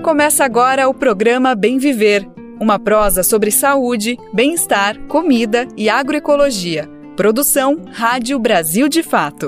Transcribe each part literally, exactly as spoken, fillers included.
Começa agora o programa Bem Viver, uma prosa sobre saúde, bem-estar, comida e agroecologia. Produção Rádio Brasil de Fato.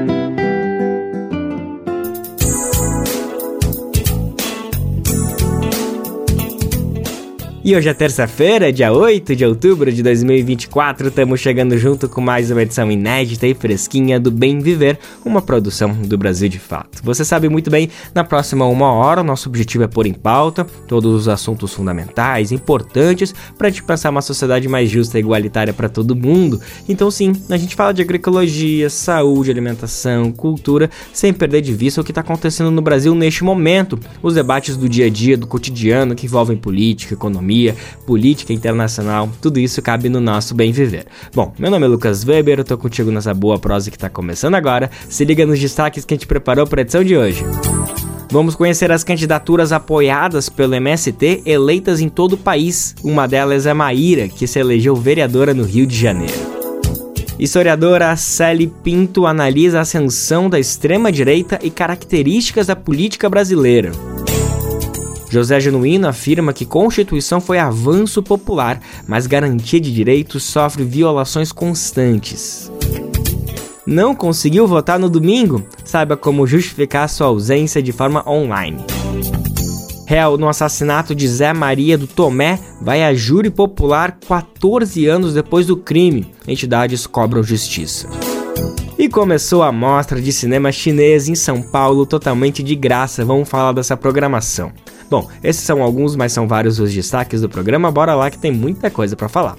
E hoje é terça-feira, dia oito de outubro de dois mil e vinte e quatro, estamos chegando junto com mais uma edição inédita e fresquinha do Bem Viver, uma produção do Brasil de Fato. Você sabe muito bem, na próxima uma hora, o nosso objetivo é pôr em pauta todos os assuntos fundamentais, importantes, para a gente pensar uma sociedade mais justa e igualitária para todo mundo. Então sim, a gente fala de agroecologia, saúde, alimentação, cultura, sem perder de vista o que está acontecendo no Brasil neste momento, os debates do dia a dia, do cotidiano, que envolvem política, economia, política internacional, tudo isso cabe no nosso Bem Viver. Bom, meu nome é Lucas Weber, eu tô contigo nessa boa prosa que tá começando agora. Se liga nos destaques que a gente preparou para a edição de hoje. Vamos conhecer as candidaturas apoiadas pelo M S T eleitas em todo o país. Uma delas é Maíra, que se elegeu vereadora no Rio de Janeiro. Historiadora Célie Pinto analisa a ascensão da extrema-direita e características da política brasileira. José Genuíno afirma que Constituição foi avanço popular, mas garantia de direitos sofre violações constantes. Não conseguiu votar no domingo? Saiba como justificar sua ausência de forma online. Réu no assassinato de Zé Maria do Tomé vai a júri popular quatorze anos depois do crime. Entidades cobram justiça. E começou a mostra de cinema chinês em São Paulo totalmente de graça. Vamos falar dessa programação. Bom, esses são alguns, mas são vários os destaques do programa. Bora lá que tem muita coisa para falar.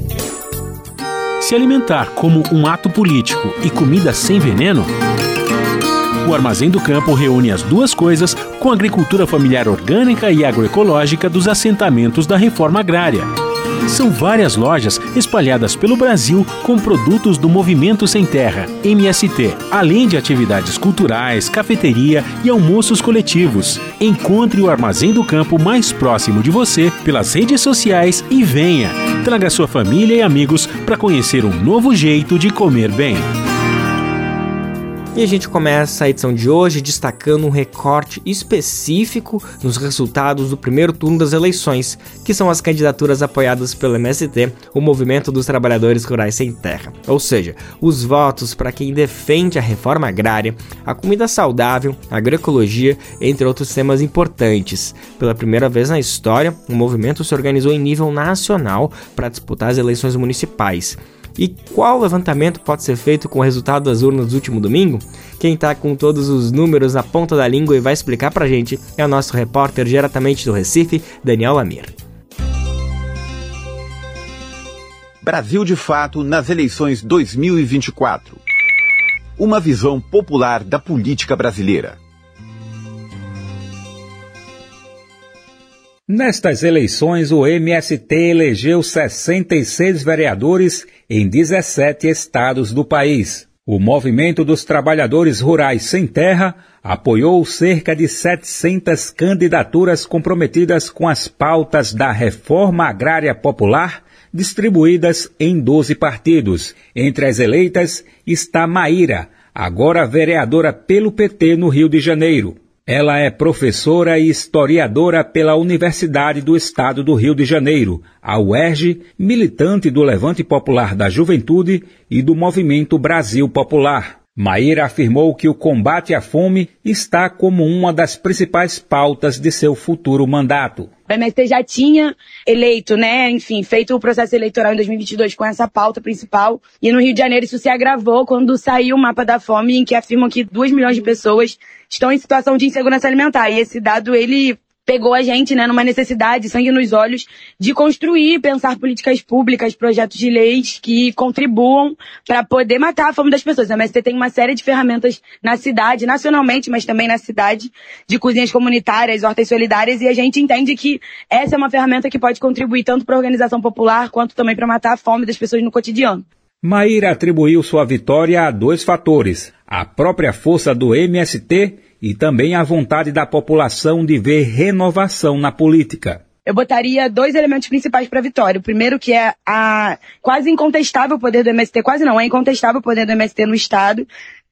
Se alimentar como um ato político e comida sem veneno? O Armazém do Campo reúne as duas coisas com a agricultura familiar orgânica e agroecológica dos assentamentos da reforma agrária. São várias lojas espalhadas pelo Brasil com produtos do Movimento Sem Terra, M S T, além de atividades culturais, cafeteria e almoços coletivos. Encontre o Armazém do Campo mais próximo de você pelas redes sociais e venha. Traga sua família e amigos para conhecer um novo jeito de comer bem. E a gente começa a edição de hoje destacando um recorte específico nos resultados do primeiro turno das eleições, que são as candidaturas apoiadas pelo M S T, o Movimento dos Trabalhadores Rurais Sem Terra. Ou seja, os votos para quem defende a reforma agrária, a comida saudável, a agroecologia, entre outros temas importantes. Pela primeira vez na história, o movimento se organizou em nível nacional para disputar as eleições municipais. E qual levantamento pode ser feito com o resultado das urnas do último domingo? Quem está com todos os números na ponta da língua e vai explicar pra gente é o nosso repórter diretamente do Recife, Daniel Lamir. Brasil de Fato nas eleições dois mil e vinte e quatro. Uma visão popular da política brasileira. Nestas eleições, o M S T elegeu sessenta e seis vereadores em dezessete estados do país. O Movimento dos Trabalhadores Rurais Sem Terra apoiou cerca de setecentas candidaturas comprometidas com as pautas da Reforma Agrária Popular, distribuídas em doze partidos. Entre as eleitas está Maíra, agora vereadora pelo P T no Rio de Janeiro. Ela é professora e historiadora pela Universidade do Estado do Rio de Janeiro, a U E R J, militante do Levante Popular da Juventude e do Movimento Brasil Popular. Maíra afirmou que o combate à fome está como uma das principais pautas de seu futuro mandato. O M S T já tinha eleito, né, enfim, feito o processo eleitoral em dois mil e vinte e dois com essa pauta principal, e no Rio de Janeiro isso se agravou quando saiu o mapa da fome, em que afirmam que dois milhões de pessoas estão em situação de insegurança alimentar, e esse dado, ele pegou a gente, né, numa necessidade, sangue nos olhos, de construir, pensar políticas públicas, projetos de leis que contribuam para poder matar a fome das pessoas. A M S T tem uma série de ferramentas na cidade, nacionalmente, mas também na cidade, de cozinhas comunitárias, hortas solidárias, e a gente entende que essa é uma ferramenta que pode contribuir tanto para a organização popular, quanto também para matar a fome das pessoas no cotidiano. Maíra atribuiu sua vitória a dois fatores: a própria força do M S T e também a vontade da população de ver renovação na política. Eu botaria dois elementos principais para a vitória. O primeiro, que é a quase incontestável poder do M S T, quase não, é incontestável o poder do M S T no Estado,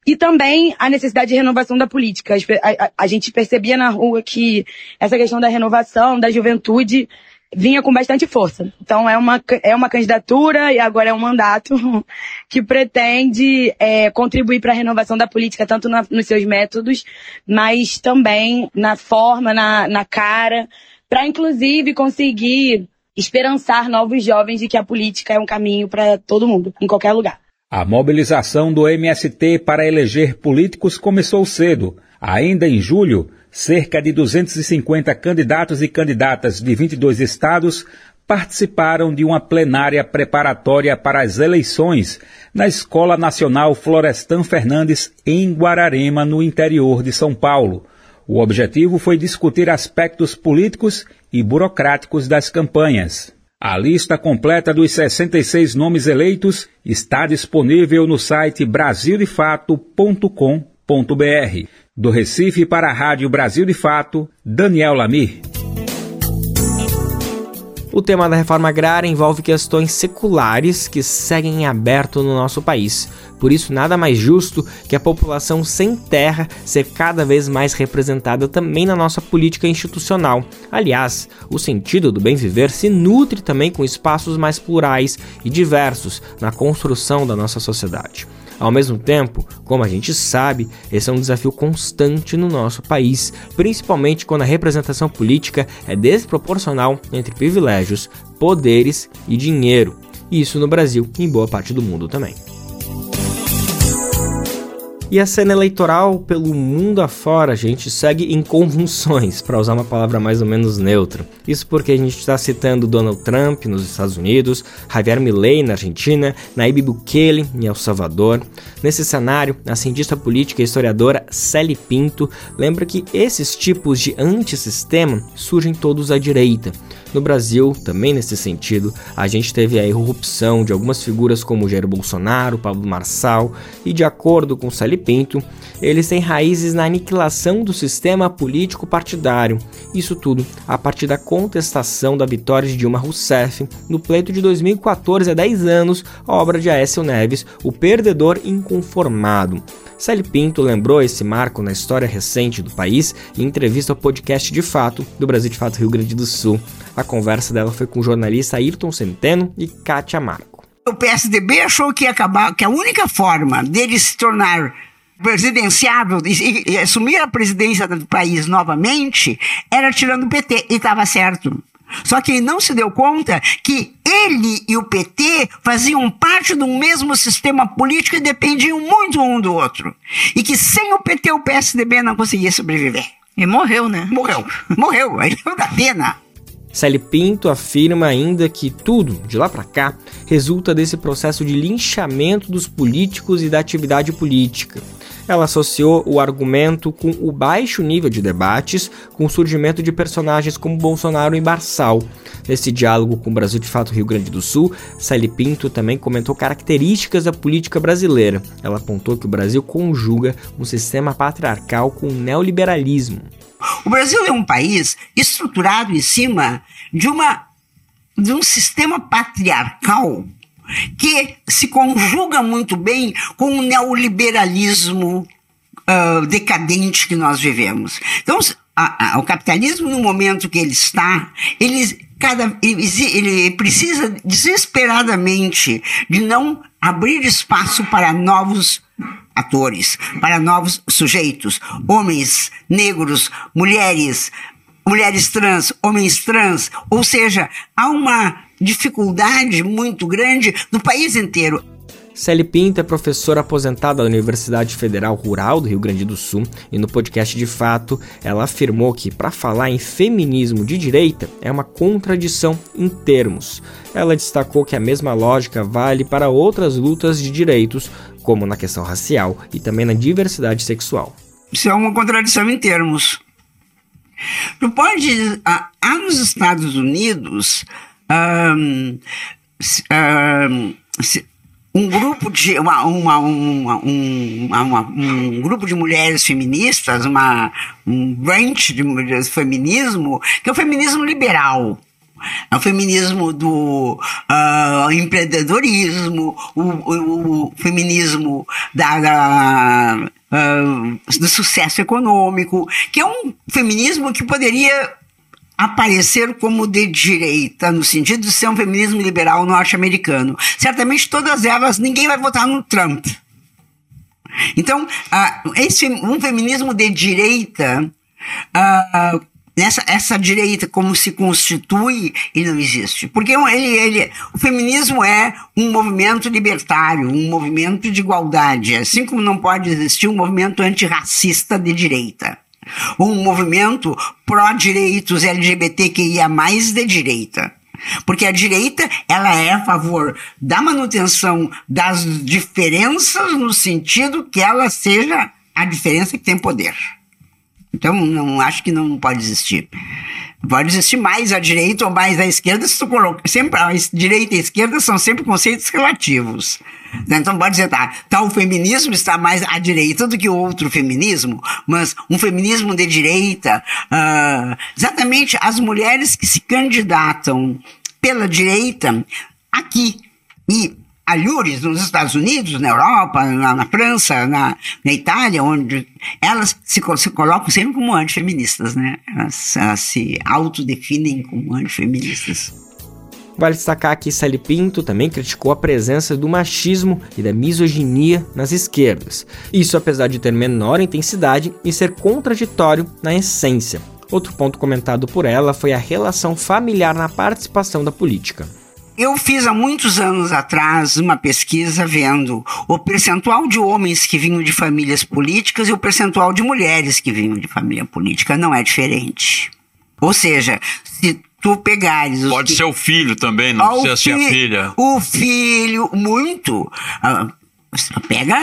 E também a necessidade de renovação da política. A, a, a gente percebia na rua que essa questão da renovação, da juventude, vinha com bastante força. Então é uma, é uma candidatura e agora é um mandato que pretende é, contribuir para a renovação da política, tanto na, nos seus métodos, mas também na forma, na, na cara, para inclusive conseguir esperançar novos jovens de que a política é um caminho para todo mundo, em qualquer lugar. A mobilização do M S T para eleger políticos começou cedo. Ainda em julho, cerca de duzentos e cinquenta candidatos e candidatas de vinte e dois estados participaram de uma plenária preparatória para as eleições na Escola Nacional Florestan Fernandes, em Guararema, no interior de São Paulo. O objetivo foi discutir aspectos políticos e burocráticos das campanhas. A lista completa dos sessenta e seis nomes eleitos está disponível no site brasil de fato ponto com ponto b r. Do Recife para a Rádio Brasil de Fato, Daniel Lamir. O tema da reforma agrária envolve questões seculares que seguem em aberto no nosso país. Por isso, nada mais justo que a população sem terra ser cada vez mais representada também na nossa política institucional. Aliás, o sentido do bem viver se nutre também com espaços mais plurais e diversos na construção da nossa sociedade. Ao mesmo tempo, como a gente sabe, esse é um desafio constante no nosso país, principalmente quando a representação política é desproporcional entre privilégios, poderes e dinheiro. Isso no Brasil e em boa parte do mundo também. E a cena eleitoral pelo mundo afora, a gente segue em convulsões, para usar uma palavra mais ou menos neutra. Isso porque a gente está citando Donald Trump nos Estados Unidos, Javier Milei na Argentina, Nayib Bukele em El Salvador. Nesse cenário, a cientista política e historiadora Celi Pinto lembra que esses tipos de antissistema surgem todos à direita. No Brasil, também nesse sentido, a gente teve a irrupção de algumas figuras como Jair Bolsonaro, Pablo Marçal, e de acordo com Celi Pinto, eles têm raízes na aniquilação do sistema político partidário. Isso tudo a partir da contestação da vitória de Dilma Rousseff no pleito de dois mil e quatorze, há dez anos, a obra de Aécio Neves, O Perdedor Inconformado. Celi Pinto lembrou esse marco na história recente do país em entrevista ao podcast De Fato, do Brasil de Fato Rio Grande do Sul. A conversa dela foi com o jornalista Ayrton Centeno e Kátia Marco. O P S D B achou que ia acabar, que a única forma dele se tornar presidenciável e, e assumir a presidência do país novamente era tirando o P T, e estava certo. Só que ele não se deu conta que ele e o P T faziam parte do mesmo sistema político e dependiam muito um do outro. E que sem o P T o P S D B não conseguia sobreviver. E morreu, né? Morreu. Morreu. Aí não dá pena. Celi Pinto afirma ainda que tudo, de lá para cá, resulta desse processo de linchamento dos políticos e da atividade política. Ela associou o argumento com o baixo nível de debates, com o surgimento de personagens como Bolsonaro e Marçal. Nesse diálogo com o Brasil de Fato Rio Grande do Sul, Celi Pinto também comentou características da política brasileira. Ela apontou que o Brasil conjuga um sistema patriarcal com o neoliberalismo. O Brasil é um país estruturado em cima de, uma, de um sistema patriarcal que se conjuga muito bem com o neoliberalismo uh, decadente que nós vivemos. Então, a, a, o capitalismo, no momento que ele está, ele, cada, ele, ele precisa desesperadamente de não abrir espaço para novos atores, para novos sujeitos, homens, negros, mulheres, mulheres trans, homens trans, ou seja, há uma dificuldade muito grande no país inteiro. Celi Pinto é professora aposentada da Universidade Federal Rural do Rio Grande do Sul e no podcast De Fato ela afirmou que para falar em feminismo de direita é uma contradição em termos. Ela destacou que a mesma lógica vale para outras lutas de direitos, como na questão racial e também na diversidade sexual. Isso é uma contradição em termos. Tu pode, há nos Estados Unidos um, um, um grupo de uma, uma, uma, um, uma, um grupo de mulheres feministas, uma, um branch de feminismo, que é o feminismo liberal. É o feminismo do uh, empreendedorismo, o, o, o feminismo da, da, uh, do sucesso econômico, que é um feminismo que poderia aparecer como de direita, no sentido de ser um feminismo liberal norte-americano. Certamente todas elas, ninguém vai votar no Trump. Então, uh, esse, um feminismo de direita, uh, essa, essa direita como se constitui, ele não existe. Porque ele, ele, o feminismo é um movimento libertário, um movimento de igualdade, assim como não pode existir um movimento antirracista de direita. Ou um movimento pró-direitos L G B T Q I A mais, de direita. Porque a direita, ela é a favor da manutenção das diferenças no sentido que ela seja a diferença que tem poder. Então, não acho que não pode existir. Pode existir mais a direita ou mais a esquerda, se tu coloca, sempre a direita e a esquerda são sempre conceitos relativos. Então pode dizer, tá, tal feminismo está mais à direita do que outro feminismo, mas um feminismo de direita, uh, exatamente as mulheres que se candidatam pela direita aqui e alhures nos Estados Unidos, na Europa, na, na França, na, na Itália, onde elas se, se colocam sempre como antifeministas, né? Elas, elas se autodefinem como antifeministas. Vale destacar que Sally Pinto também criticou a presença do machismo e da misoginia nas esquerdas. Isso apesar de ter menor intensidade e ser contraditório na essência. Outro ponto comentado por ela foi a relação familiar na participação da política. Eu fiz há muitos anos atrás uma pesquisa vendo o percentual de homens que vinham de famílias políticas e o percentual de mulheres que vinham de família política. Não é diferente. Ou seja, se tu pegares... Pode que... ser o filho também, não precisa ser a filha. O filho, muito... Uh, pega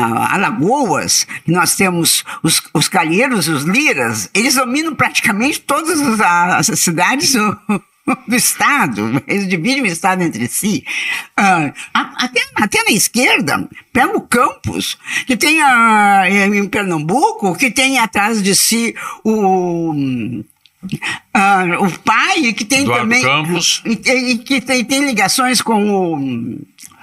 Alagoas, nós temos os, os calheiros, os liras, eles dominam praticamente todas as, as cidades do, do estado, eles dividem o estado entre si. Uh, até, até na esquerda, pega o Campos, que tem a, em Pernambuco, que tem atrás de si o... Uh, o pai, que tem Eduardo também... Campos. E, e que tem, tem ligações com o...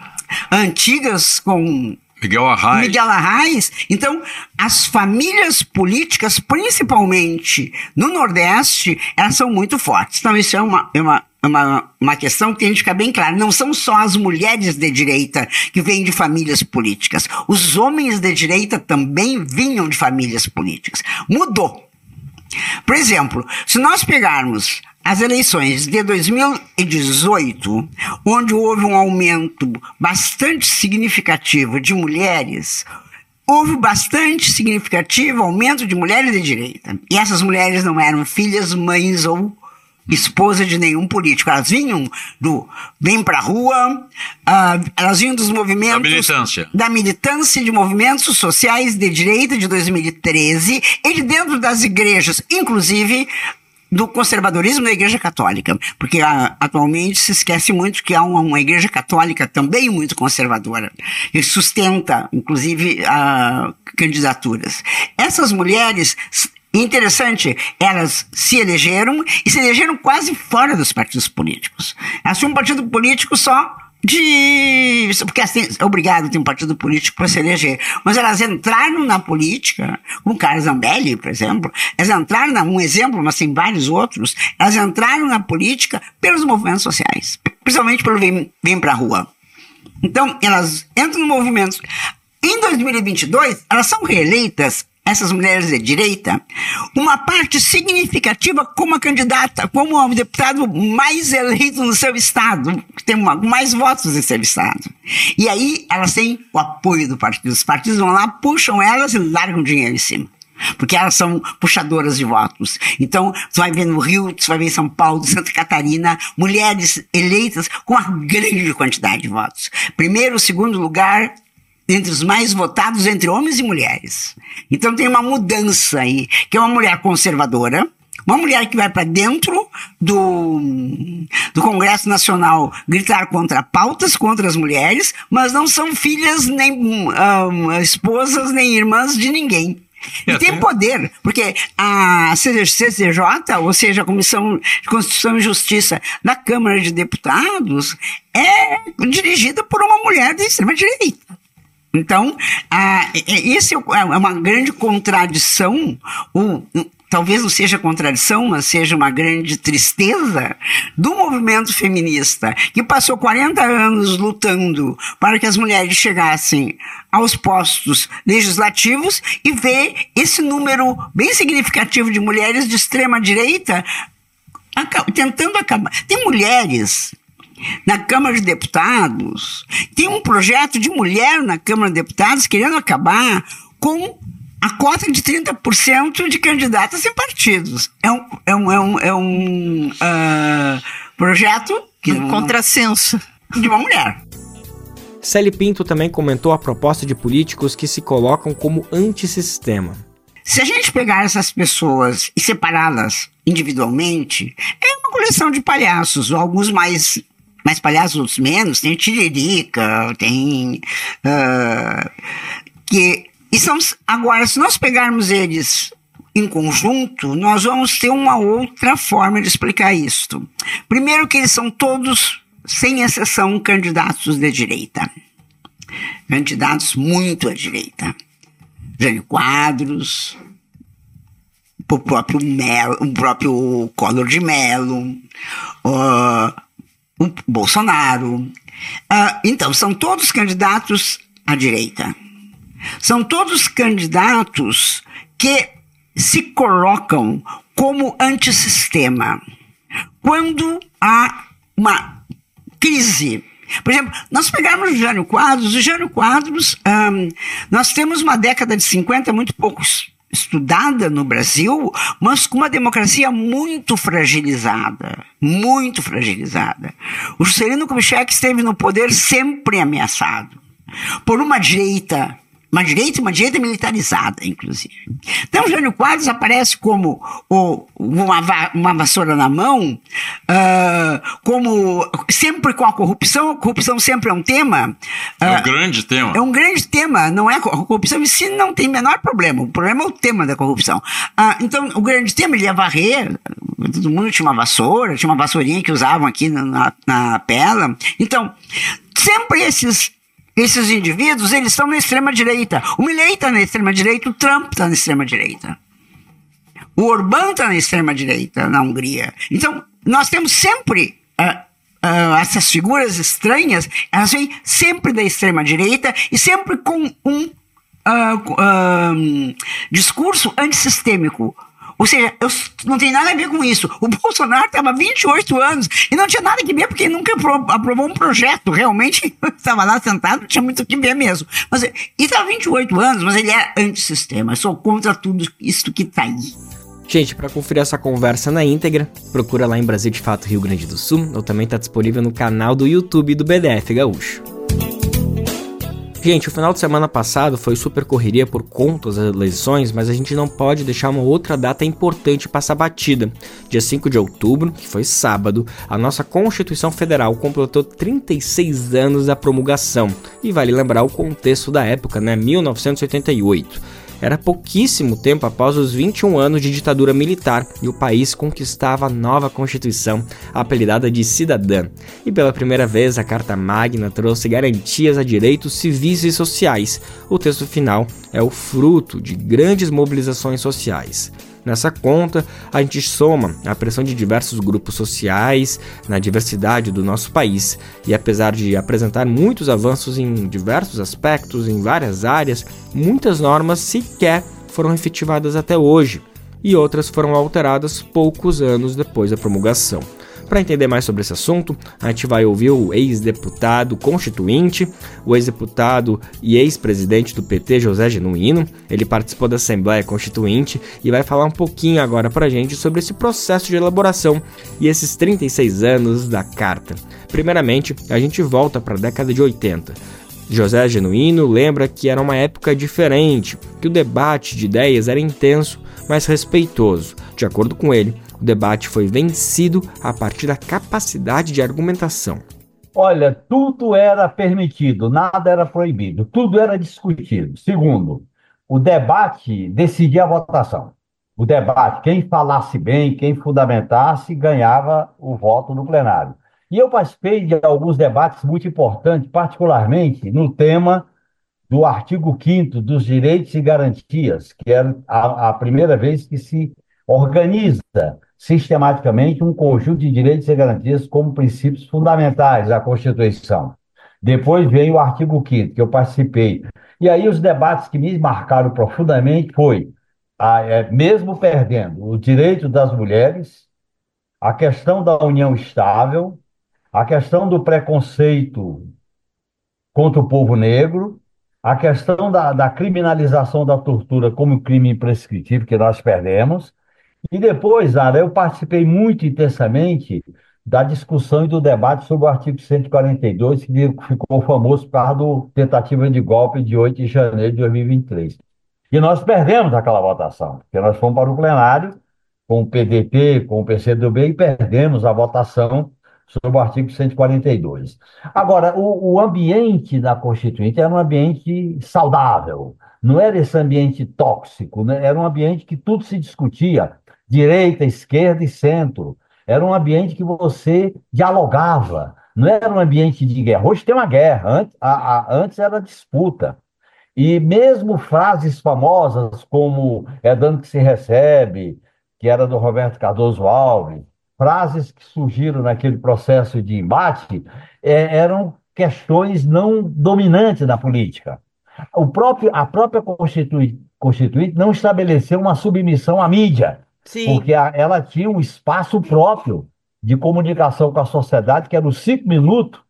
antigas com Miguel Arraes. Miguel Arraes. Então, as famílias políticas, principalmente no Nordeste, elas são muito fortes. Então, isso é uma, é uma, uma, uma questão que tem que ficar bem claro. Não são só as mulheres de direita que vêm de famílias políticas. Os homens de direita também vinham de famílias políticas. Mudou. Por exemplo, se nós pegarmos as eleições de dois mil e dezoito, onde houve um aumento bastante significativo de mulheres, houve bastante significativo aumento de mulheres de direita. E essas mulheres não eram filhas, mães ou esposa de nenhum político. Elas vinham do Vem Pra Rua, uh, elas vinham dos movimentos... Da militância. Da militância de movimentos sociais de direita de dois mil e treze e de dentro das igrejas, inclusive do conservadorismo da Igreja Católica, porque a, atualmente se esquece muito que há uma, uma Igreja Católica também muito conservadora e sustenta, inclusive, uh, candidaturas. Essas mulheres... Interessante, elas se elegeram e se elegeram quase fora dos partidos políticos. Elas tinham um partido político só de... porque assim, é obrigado a ter um partido político para se eleger. Mas elas entraram na política, como Carla Zambelli, por exemplo. Elas entraram, na, um exemplo, mas tem vários outros. Elas entraram na política pelos movimentos sociais, principalmente pelo Vem, Vem Pra Rua. Então, elas entram no movimento. Em dois mil e vinte e dois, elas são reeleitas, essas mulheres de direita, uma parte significativa como a candidata, como o deputado mais eleito no seu estado, que tem uma, mais votos em seu estado. E aí elas têm o apoio do partido. Os partidos vão lá, puxam elas e largam dinheiro em cima. Porque elas são puxadoras de votos. Então, você vai ver no Rio, você vai ver em São Paulo, Santa Catarina, mulheres eleitas com uma grande quantidade de votos. Primeiro, segundo lugar... entre os mais votados entre homens e mulheres. Então tem uma mudança aí, que é uma mulher conservadora, uma mulher que vai para dentro do, do Congresso Nacional gritar contra pautas, contra as mulheres, mas não são filhas, nem um, esposas, nem irmãs de ninguém. E é, tem, tem poder, porque a C C J, ou seja, a Comissão de Constituição e Justiça da Câmara de Deputados, é dirigida por uma mulher da extrema-direita. Então, ah, esse é uma grande contradição, ou, talvez não seja contradição, mas seja uma grande tristeza do movimento feminista, que passou quarenta anos lutando para que as mulheres chegassem aos postos legislativos e ver esse número bem significativo de mulheres de extrema-direita tentando acabar. Tem mulheres na Câmara de Deputados, tem um projeto de mulher na Câmara de Deputados querendo acabar com a cota de trinta por cento de candidatas em partidos. É um, é um, é um, é um uh, projeto que um contrassenso de uma mulher. Célie Pinto também comentou a proposta de políticos que se colocam como antissistema. Se a gente pegar essas pessoas e separá-las individualmente, é uma coleção de palhaços, alguns mais, mais palhaços, outros menos. Tem Tiririca, tem... Uh, que, e são, agora, se nós pegarmos eles em conjunto, nós vamos ter uma outra forma de explicar isto. Primeiro que eles são todos, sem exceção, candidatos de direita. Candidatos muito à direita. Jânio Quadros, o próprio, Melo, o próprio Collor de Mello, uh, o Bolsonaro. Uh, então, são todos candidatos à direita. São todos candidatos que se colocam como antissistema. Quando há uma crise, por exemplo, nós pegarmos o Jânio Quadros, o Jânio Quadros, um, nós temos uma década de cinquenta muito pouco estudada no Brasil, mas com uma democracia muito fragilizada, muito fragilizada. O Juscelino Kubitschek esteve no poder sempre ameaçado por uma direita, uma direita, uma direita militarizada, inclusive. Então, o Jânio Quadros aparece como o, uma, uma vassoura na mão, uh, como sempre com a corrupção. A corrupção sempre é um tema. Uh, é um grande tema. É um grande tema, não é a corrupção em si, não tem o menor problema. O problema é o tema da corrupção. Uh, então, o grande tema, ele ia varrer. Todo mundo tinha uma vassoura, tinha uma vassourinha que usavam aqui na, na, na pela. Então, sempre esses... Esses indivíduos, eles estão na extrema-direita. O Milei está na extrema-direita, o Trump está na extrema-direita. O Orbán está na extrema-direita, na Hungria. Então, nós temos sempre uh, uh, essas figuras estranhas, elas vêm sempre da extrema-direita e sempre com um uh, uh, discurso antissistêmico. Ou seja, eu, não tem nada a ver com isso. O Bolsonaro estava há vinte e oito anos e não tinha nada a ver, porque ele nunca aprovou um projeto. Realmente, estava lá sentado, não tinha muito o que ver mesmo. Mas ele estava há vinte e oito anos, mas ele é antissistema. Eu sou contra tudo isso que está aí. Gente, para conferir essa conversa na íntegra, procura lá em Brasil de Fato Rio Grande do Sul, ou também está disponível no canal do YouTube do B D F Gaúcho. Gente, o final de semana passado foi super correria por conta das eleições, mas a gente não pode deixar uma outra data importante passar batida. Dia cinco de outubro, que foi sábado, a nossa Constituição Federal completou trinta e seis anos da promulgação. E vale lembrar o contexto da época, né? mil novecentos e oitenta e oito. Era pouquíssimo tempo após os vinte e um anos de ditadura militar e o país conquistava a nova Constituição, apelidada de Cidadã. E pela primeira vez a Carta Magna trouxe garantias a direitos civis e sociais. O texto final é o fruto de grandes mobilizações sociais. Nessa conta, a gente soma a pressão de diversos grupos sociais na diversidade do nosso país. E apesar de apresentar muitos avanços em diversos aspectos, em várias áreas, muitas normas sequer foram efetivadas até hoje, e outras foram alteradas poucos anos depois da promulgação. Para entender mais sobre esse assunto, a gente vai ouvir o ex-deputado constituinte, o ex-deputado e ex-presidente do P T, José Genuíno. Ele participou da Assembleia Constituinte e vai falar um pouquinho agora para a gente sobre esse processo de elaboração e esses trinta e seis anos da Carta. Primeiramente, a gente volta para a década de oitenta. José Genuíno lembra que era uma época diferente, que o debate de ideias era intenso, mas respeitoso. De acordo com ele, o debate foi vencido a partir da capacidade de argumentação. Olha, tudo era permitido, nada era proibido, tudo era discutido. Segundo, o debate decidia a votação. O debate, quem falasse bem, quem fundamentasse, ganhava o voto no plenário. E eu participei de alguns debates muito importantes, particularmente no tema do artigo quinto dos direitos e garantias, que era a, a primeira vez que se organiza sistematicamente um conjunto de direitos e garantias como princípios fundamentais da Constituição. Depois veio o artigo quinto, que eu participei. E aí os debates que me marcaram profundamente foi, a, é, mesmo perdendo o direito das mulheres, a questão da união estável, a questão do preconceito contra o povo negro, a questão da, da criminalização da tortura como crime imprescritível, que nós perdemos. E depois, Ara, eu participei muito intensamente da discussão e do debate sobre o artigo cento e quarenta e dois, que ficou famoso por causa do tentativa de golpe de oito de janeiro de dois mil e vinte e três. E nós perdemos aquela votação, porque nós fomos para o plenário com o P D T, com o P C do B, e perdemos a votação sobre o artigo cento e quarenta e dois. Agora, o, o ambiente da Constituinte era um ambiente saudável, não era esse ambiente tóxico, né? Era um ambiente que tudo se discutia, direita, esquerda e centro. Era um ambiente que você dialogava, não era um ambiente de guerra. Hoje tem uma guerra, antes, a, a, antes era disputa. E mesmo frases famosas como é dano que se recebe, que era do Roberto Cardoso Alves, frases que surgiram naquele processo de embate, é, eram questões não dominantes da política. O próprio, a própria Constituinte, Constituinte não estabeleceu uma submissão à mídia, Sim. porque a, ela tinha um espaço próprio de comunicação com a sociedade, que era os cinco minutos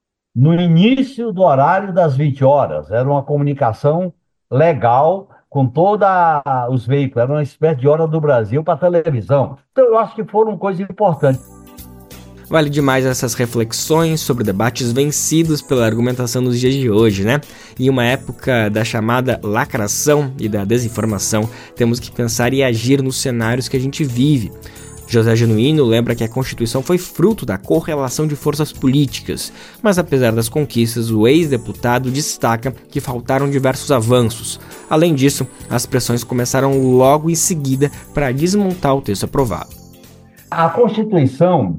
no início do horário das vinte horas. Era uma comunicação legal com todos os veículos. Era uma espécie de Hora do Brasil para a televisão. Então, eu acho que foram coisas importantes. Vale demais essas reflexões sobre debates vencidos pela argumentação nos dias de hoje, né? Em uma época da chamada lacração e da desinformação, temos que pensar e agir nos cenários que a gente vive. José Genuíno lembra que a Constituição foi fruto da correlação de forças políticas, mas apesar das conquistas, o ex-deputado destaca que faltaram diversos avanços. Além disso, as pressões começaram logo em seguida para desmontar o texto aprovado. A Constituição,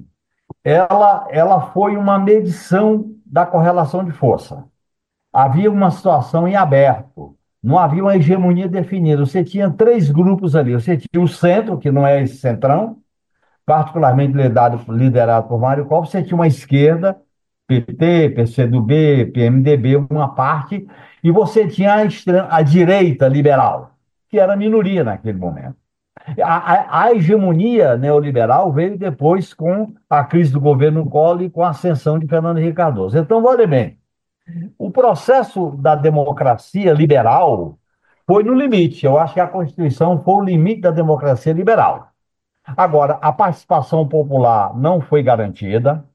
ela, ela foi uma medição da correlação de força. Havia uma situação em aberto, não havia uma hegemonia definida. Você tinha três grupos ali. Você tinha o centro, que não é esse centrão, particularmente liderado, liderado por Mário Covas. Você tinha uma esquerda, P T, P C do B, P M D B, uma parte, e você tinha a, extrema, a direita liberal, que era a minoria naquele momento. A, a, a hegemonia neoliberal veio depois com a crise do governo Collor e com a ascensão de Fernando Henrique Cardoso. Então, olha bem, o processo da democracia liberal foi no limite. Eu acho que a Constituição foi o limite da democracia liberal. Agora, a participação popular não foi garantida,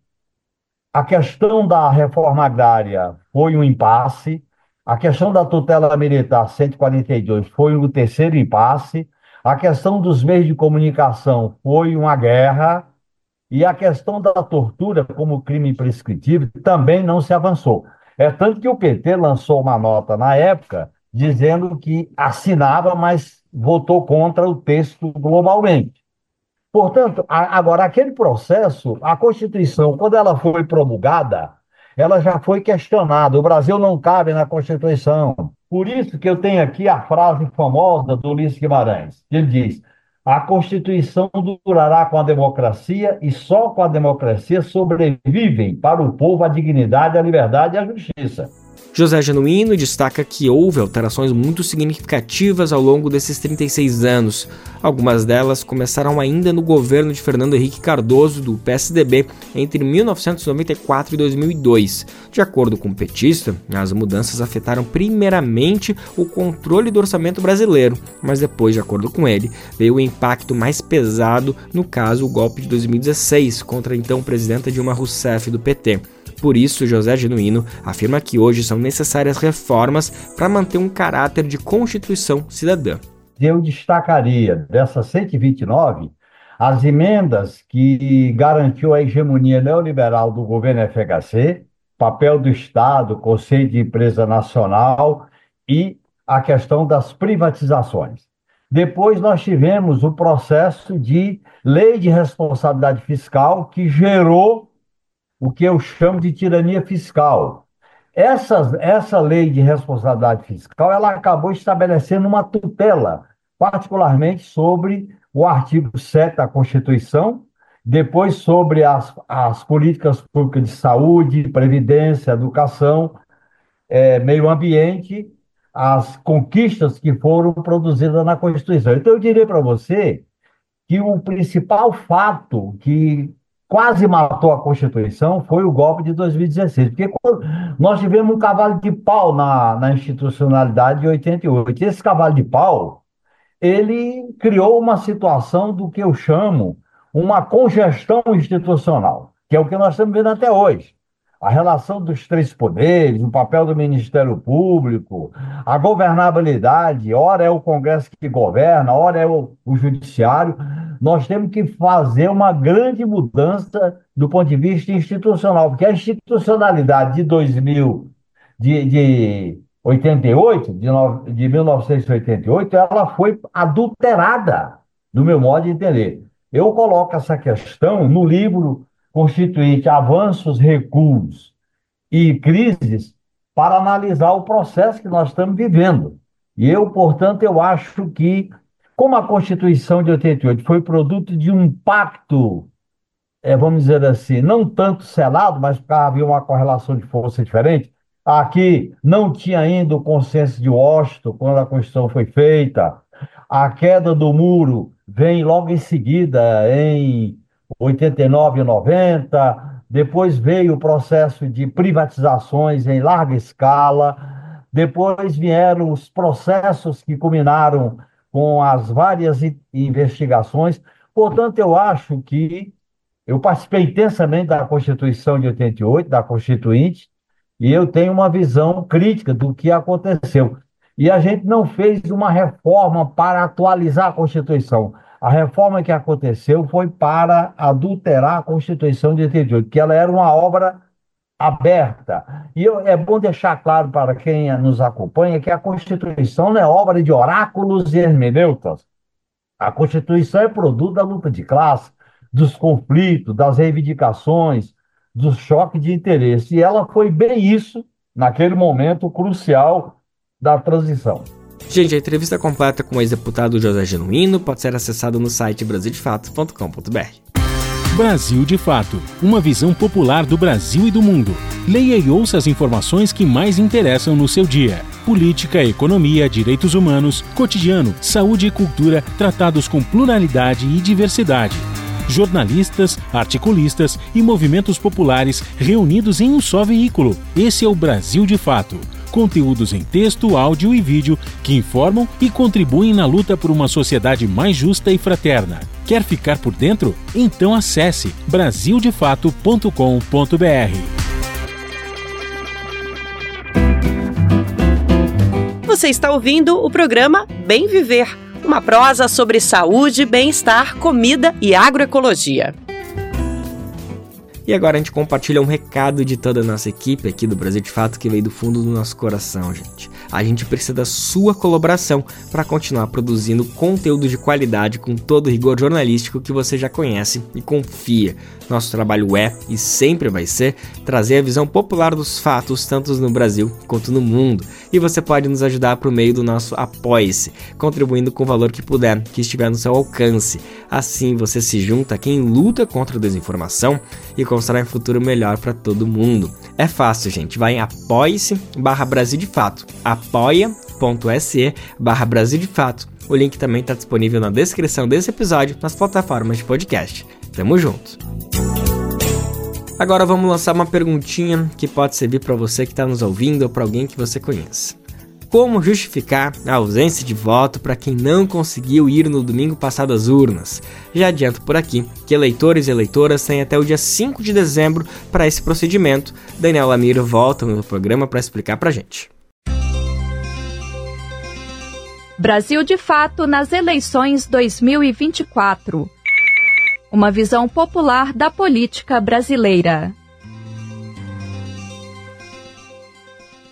a questão da reforma agrária foi um impasse, a questão da tutela militar cento e quarenta e dois foi o terceiro impasse, a questão dos meios de comunicação foi uma guerra, e a questão da tortura como crime prescritível também não se avançou. É tanto que o P T lançou uma nota na época dizendo que assinava, mas votou contra o texto globalmente. Portanto, a, agora, aquele processo, a Constituição, quando ela foi promulgada, ela já foi questionada. O Brasil não cabe na Constituição. Por isso que eu tenho aqui a frase famosa do Ulisses Guimarães. Ele diz: a Constituição durará com a democracia e só com a democracia sobrevivem para o povo a dignidade, a liberdade e a justiça. José Genuíno destaca que houve alterações muito significativas ao longo desses trinta e seis anos. Algumas delas começaram ainda no governo de Fernando Henrique Cardoso, do P S D B, entre mil novecentos e noventa e quatro e dois mil e dois. De acordo com o petista, as mudanças afetaram primeiramente o controle do orçamento brasileiro, mas depois, de acordo com ele, veio o impacto mais pesado, no caso, o golpe de dois mil e dezesseis, contra a então presidenta Dilma Rousseff, do P T. Por isso, José Genuíno afirma que hoje são necessárias reformas para manter um caráter de Constituição cidadã. Eu destacaria dessas cento e vinte e nove as emendas que garantiu a hegemonia neoliberal do governo F H C, papel do Estado, Conselho de Empresa Nacional e a questão das privatizações. Depois nós tivemos o processo de lei de responsabilidade fiscal, que gerou o que eu chamo de tirania fiscal. Essa, essa lei de responsabilidade fiscal, ela acabou estabelecendo uma tutela, particularmente sobre o artigo sete da Constituição, depois sobre as, as políticas públicas de saúde, previdência, educação, é, meio ambiente, as conquistas que foram produzidas na Constituição. Então, eu diria para você que o principal fato que quase matou a Constituição foi o golpe de dois mil e dezesseis, porque nós tivemos um cavalo de pau na, na institucionalidade de oitenta e oito. Esse cavalo de pau, ele criou uma situação do que eu chamo uma congestão institucional, que é o que nós estamos vendo até hoje. A relação dos três poderes, o papel do Ministério Público, a governabilidade, ora é o Congresso que governa, ora é o, o Judiciário. Nós temos que fazer uma grande mudança do ponto de vista institucional, porque a institucionalidade de dois mil, de, de oitenta e oito, de, no, de mil novecentos e oitenta e oito, ela foi adulterada, no meu modo de entender. Eu coloco essa questão no livro Constituinte Avanços, Recuos e Crises para analisar o processo que nós estamos vivendo. E eu, portanto, eu acho que, como a Constituição de oitenta e oito foi produto de um pacto, é, vamos dizer assim, não tanto selado, mas porque havia uma correlação de força diferente, aqui não tinha ainda o consenso de Washington quando a Constituição foi feita, a queda do muro vem logo em seguida, em oitenta e nove e noventa, depois veio o processo de privatizações em larga escala, depois vieram os processos que culminaram com as várias investigações. Portanto, eu acho que eu participei intensamente da Constituição de oitenta e oito, da Constituinte, e eu tenho uma visão crítica do que aconteceu. E a gente não fez uma reforma para atualizar a Constituição. A reforma que aconteceu foi para adulterar a Constituição de oitenta e oito, que ela era uma obra aberta. E eu, é bom deixar claro para quem nos acompanha que a Constituição não é obra de oráculos e hermeneutas. A Constituição é produto da luta de classe, dos conflitos, das reivindicações, do choque de interesse. E ela foi bem isso, naquele momento crucial da transição. Gente, a entrevista completa com o ex-deputado José Genuíno pode ser acessada no site brasil de fato ponto com ponto b r. Brasil de Fato, uma visão popular do Brasil e do mundo. Leia e ouça as informações que mais interessam no seu dia. Política, economia, direitos humanos, cotidiano, saúde e cultura, tratados com pluralidade e diversidade. Jornalistas, articulistas e movimentos populares reunidos em um só veículo. Esse é o Brasil de Fato. Conteúdos em texto, áudio e vídeo que informam e contribuem na luta por uma sociedade mais justa e fraterna. Quer ficar por dentro? Então acesse brasil de fato ponto com ponto b r. Você está ouvindo o programa Bem Viver, uma prosa sobre saúde, bem-estar, comida e agroecologia. E agora a gente compartilha um recado de toda a nossa equipe aqui do Brasil de Fato que veio do fundo do nosso coração, gente. A gente precisa da sua colaboração para continuar produzindo conteúdo de qualidade com todo o rigor jornalístico que você já conhece e confia. Nosso trabalho é, e sempre vai ser, trazer a visão popular dos fatos, tanto no Brasil quanto no mundo. E você pode nos ajudar por meio do nosso Apoie-se, contribuindo com o valor que puder, que estiver no seu alcance. Assim você se junta a quem luta contra a desinformação e constrói um futuro melhor para todo mundo. É fácil, gente. Vai em apoie-se barra Brasil de Fato. apoia.se barra Brasil de Fato. O link também está disponível na descrição desse episódio nas plataformas de podcast. Tamo junto! Agora vamos lançar uma perguntinha que pode servir para você que está nos ouvindo ou para alguém que você conheça. Como justificar a ausência de voto para quem não conseguiu ir no domingo passado às urnas? Já adianto por aqui que eleitores e eleitoras têm até o dia cinco de dezembro para esse procedimento. Daniel Lamiro volta no programa para explicar para a gente. Brasil de Fato nas eleições dois mil e vinte e quatro. Uma visão popular da política brasileira.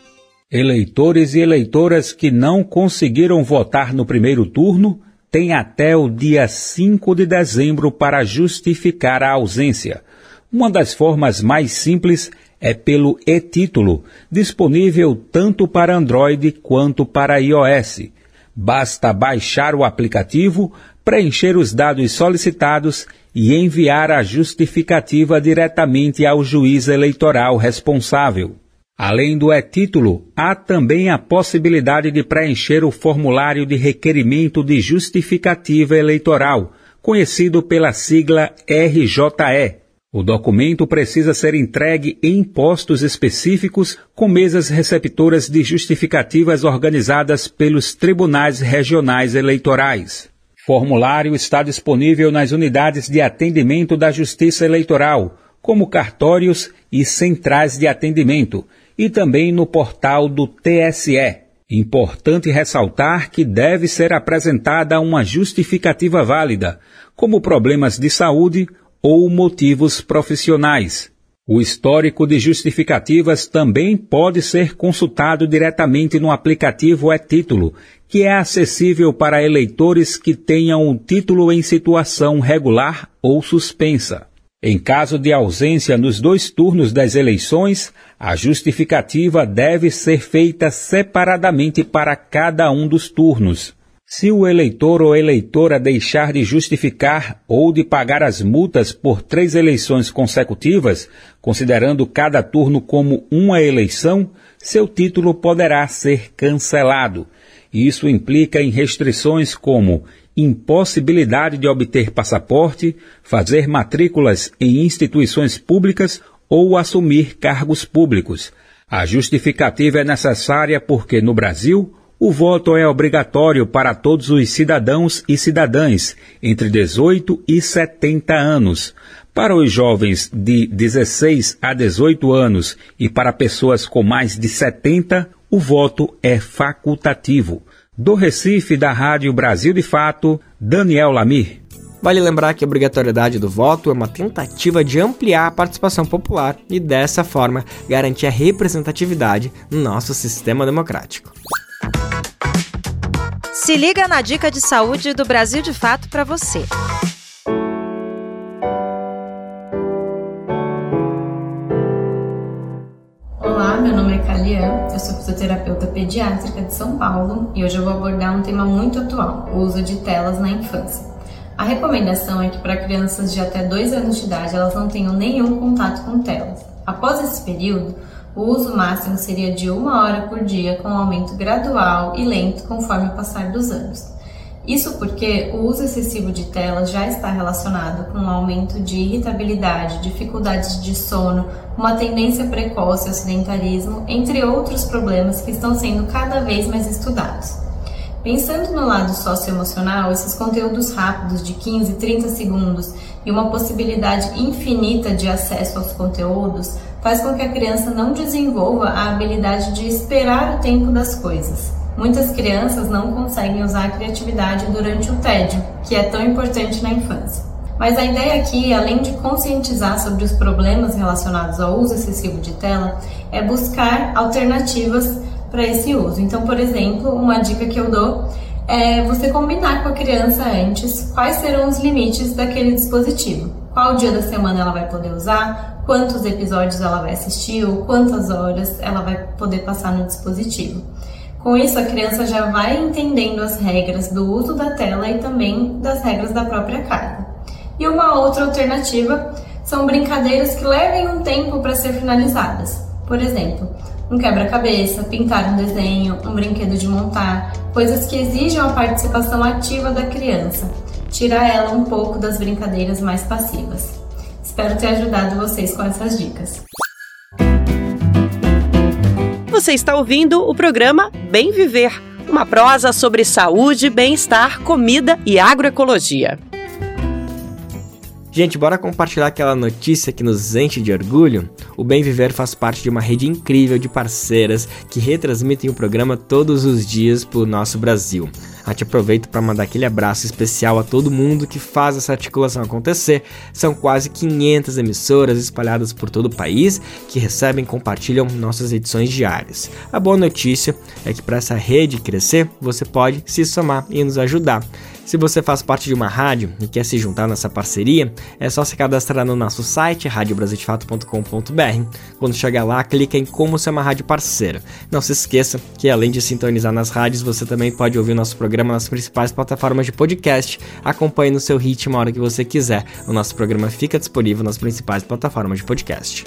Eleitores e eleitoras que não conseguiram votar no primeiro turno têm até o dia cinco de dezembro para justificar a ausência. Uma das formas mais simples é pelo e-título, disponível tanto para Android quanto para iOS. Basta baixar o aplicativo, preencher os dados solicitados e enviar a justificativa diretamente ao juiz eleitoral responsável. Além do e-título, há também a possibilidade de preencher o formulário de requerimento de justificativa eleitoral, conhecido pela sigla R J E. O documento precisa ser entregue em postos específicos com mesas receptoras de justificativas organizadas pelos tribunais regionais eleitorais. O formulário está disponível nas unidades de atendimento da Justiça Eleitoral, como cartórios e centrais de atendimento, e também no portal do T S E. Importante ressaltar que deve ser apresentada uma justificativa válida, como problemas de saúde ou motivos profissionais. O histórico de justificativas também pode ser consultado diretamente no aplicativo e-título, que é acessível para eleitores que tenham o título em situação regular ou suspensa. Em caso de ausência nos dois turnos das eleições, a justificativa deve ser feita separadamente para cada um dos turnos. Se o eleitor ou eleitora deixar de justificar ou de pagar as multas por três eleições consecutivas, considerando cada turno como uma eleição, seu título poderá ser cancelado. Isso implica em restrições como impossibilidade de obter passaporte, fazer matrículas em instituições públicas ou assumir cargos públicos. A justificativa é necessária porque, no Brasil, o voto é obrigatório para todos os cidadãos e cidadãs entre dezoito e setenta anos. Para os jovens de dezesseis a dezoito anos e para pessoas com mais de setenta, o voto é facultativo. Do Recife, da Rádio Brasil de Fato, Daniel Lamir. Vale lembrar que a obrigatoriedade do voto é uma tentativa de ampliar a participação popular e, dessa forma, garantir a representatividade no nosso sistema democrático. Se liga na dica de saúde do Brasil de Fato para você. Olá, meu nome é Calian, eu sou fisioterapeuta pediátrica de São Paulo e hoje eu vou abordar um tema muito atual, o uso de telas na infância. A recomendação é que para crianças de até dois anos de idade elas não tenham nenhum contato com telas. Após esse período, o uso máximo seria de uma hora por dia, com um aumento gradual e lento conforme o passar dos anos. Isso porque o uso excessivo de telas já está relacionado com um aumento de irritabilidade, dificuldades de sono, uma tendência precoce ao sedentarismo, entre outros problemas que estão sendo cada vez mais estudados. Pensando no lado socioemocional, esses conteúdos rápidos de quinze, trinta segundos e uma possibilidade infinita de acesso aos conteúdos faz com que a criança não desenvolva a habilidade de esperar o tempo das coisas. Muitas crianças não conseguem usar a criatividade durante o tédio, que é tão importante na infância. Mas a ideia aqui, além de conscientizar sobre os problemas relacionados ao uso excessivo de tela, é buscar alternativas para esse uso. Então, por exemplo, uma dica que eu dou é você combinar com a criança antes quais serão os limites daquele dispositivo. Qual dia da semana ela vai poder usar, quantos episódios ela vai assistir ou quantas horas ela vai poder passar no dispositivo. Com isso, a criança já vai entendendo as regras do uso da tela e também das regras da própria carga. E uma outra alternativa são brincadeiras que levem um tempo para ser finalizadas. Por exemplo, um quebra-cabeça, pintar um desenho, um brinquedo de montar, coisas que exijam a participação ativa da criança, tirar ela um pouco das brincadeiras mais passivas. Espero ter ajudado vocês com essas dicas. Você está ouvindo o programa Bem Viver, uma prosa sobre saúde, bem-estar, comida e agroecologia. Gente, bora compartilhar aquela notícia que nos enche de orgulho? O Bem Viver faz parte de uma rede incrível de parceiras que retransmitem o programa todos os dias para o nosso Brasil. A te aproveito para mandar aquele abraço especial a todo mundo que faz essa articulação acontecer. São quase quinhentas emissoras espalhadas por todo o país que recebem e compartilham nossas edições diárias. A boa notícia é que para essa rede crescer, você pode se somar e nos ajudar. Se você faz parte de uma rádio e quer se juntar nessa parceria, é só se cadastrar no nosso site, rádio brasil de fato ponto com ponto b r. Quando chegar lá, clica em como ser uma rádio parceira. Não se esqueça que, além de sintonizar nas rádios, você também pode ouvir o nosso programa nas principais plataformas de podcast. Acompanhe no seu ritmo a hora que você quiser. O nosso programa fica disponível nas principais plataformas de podcast.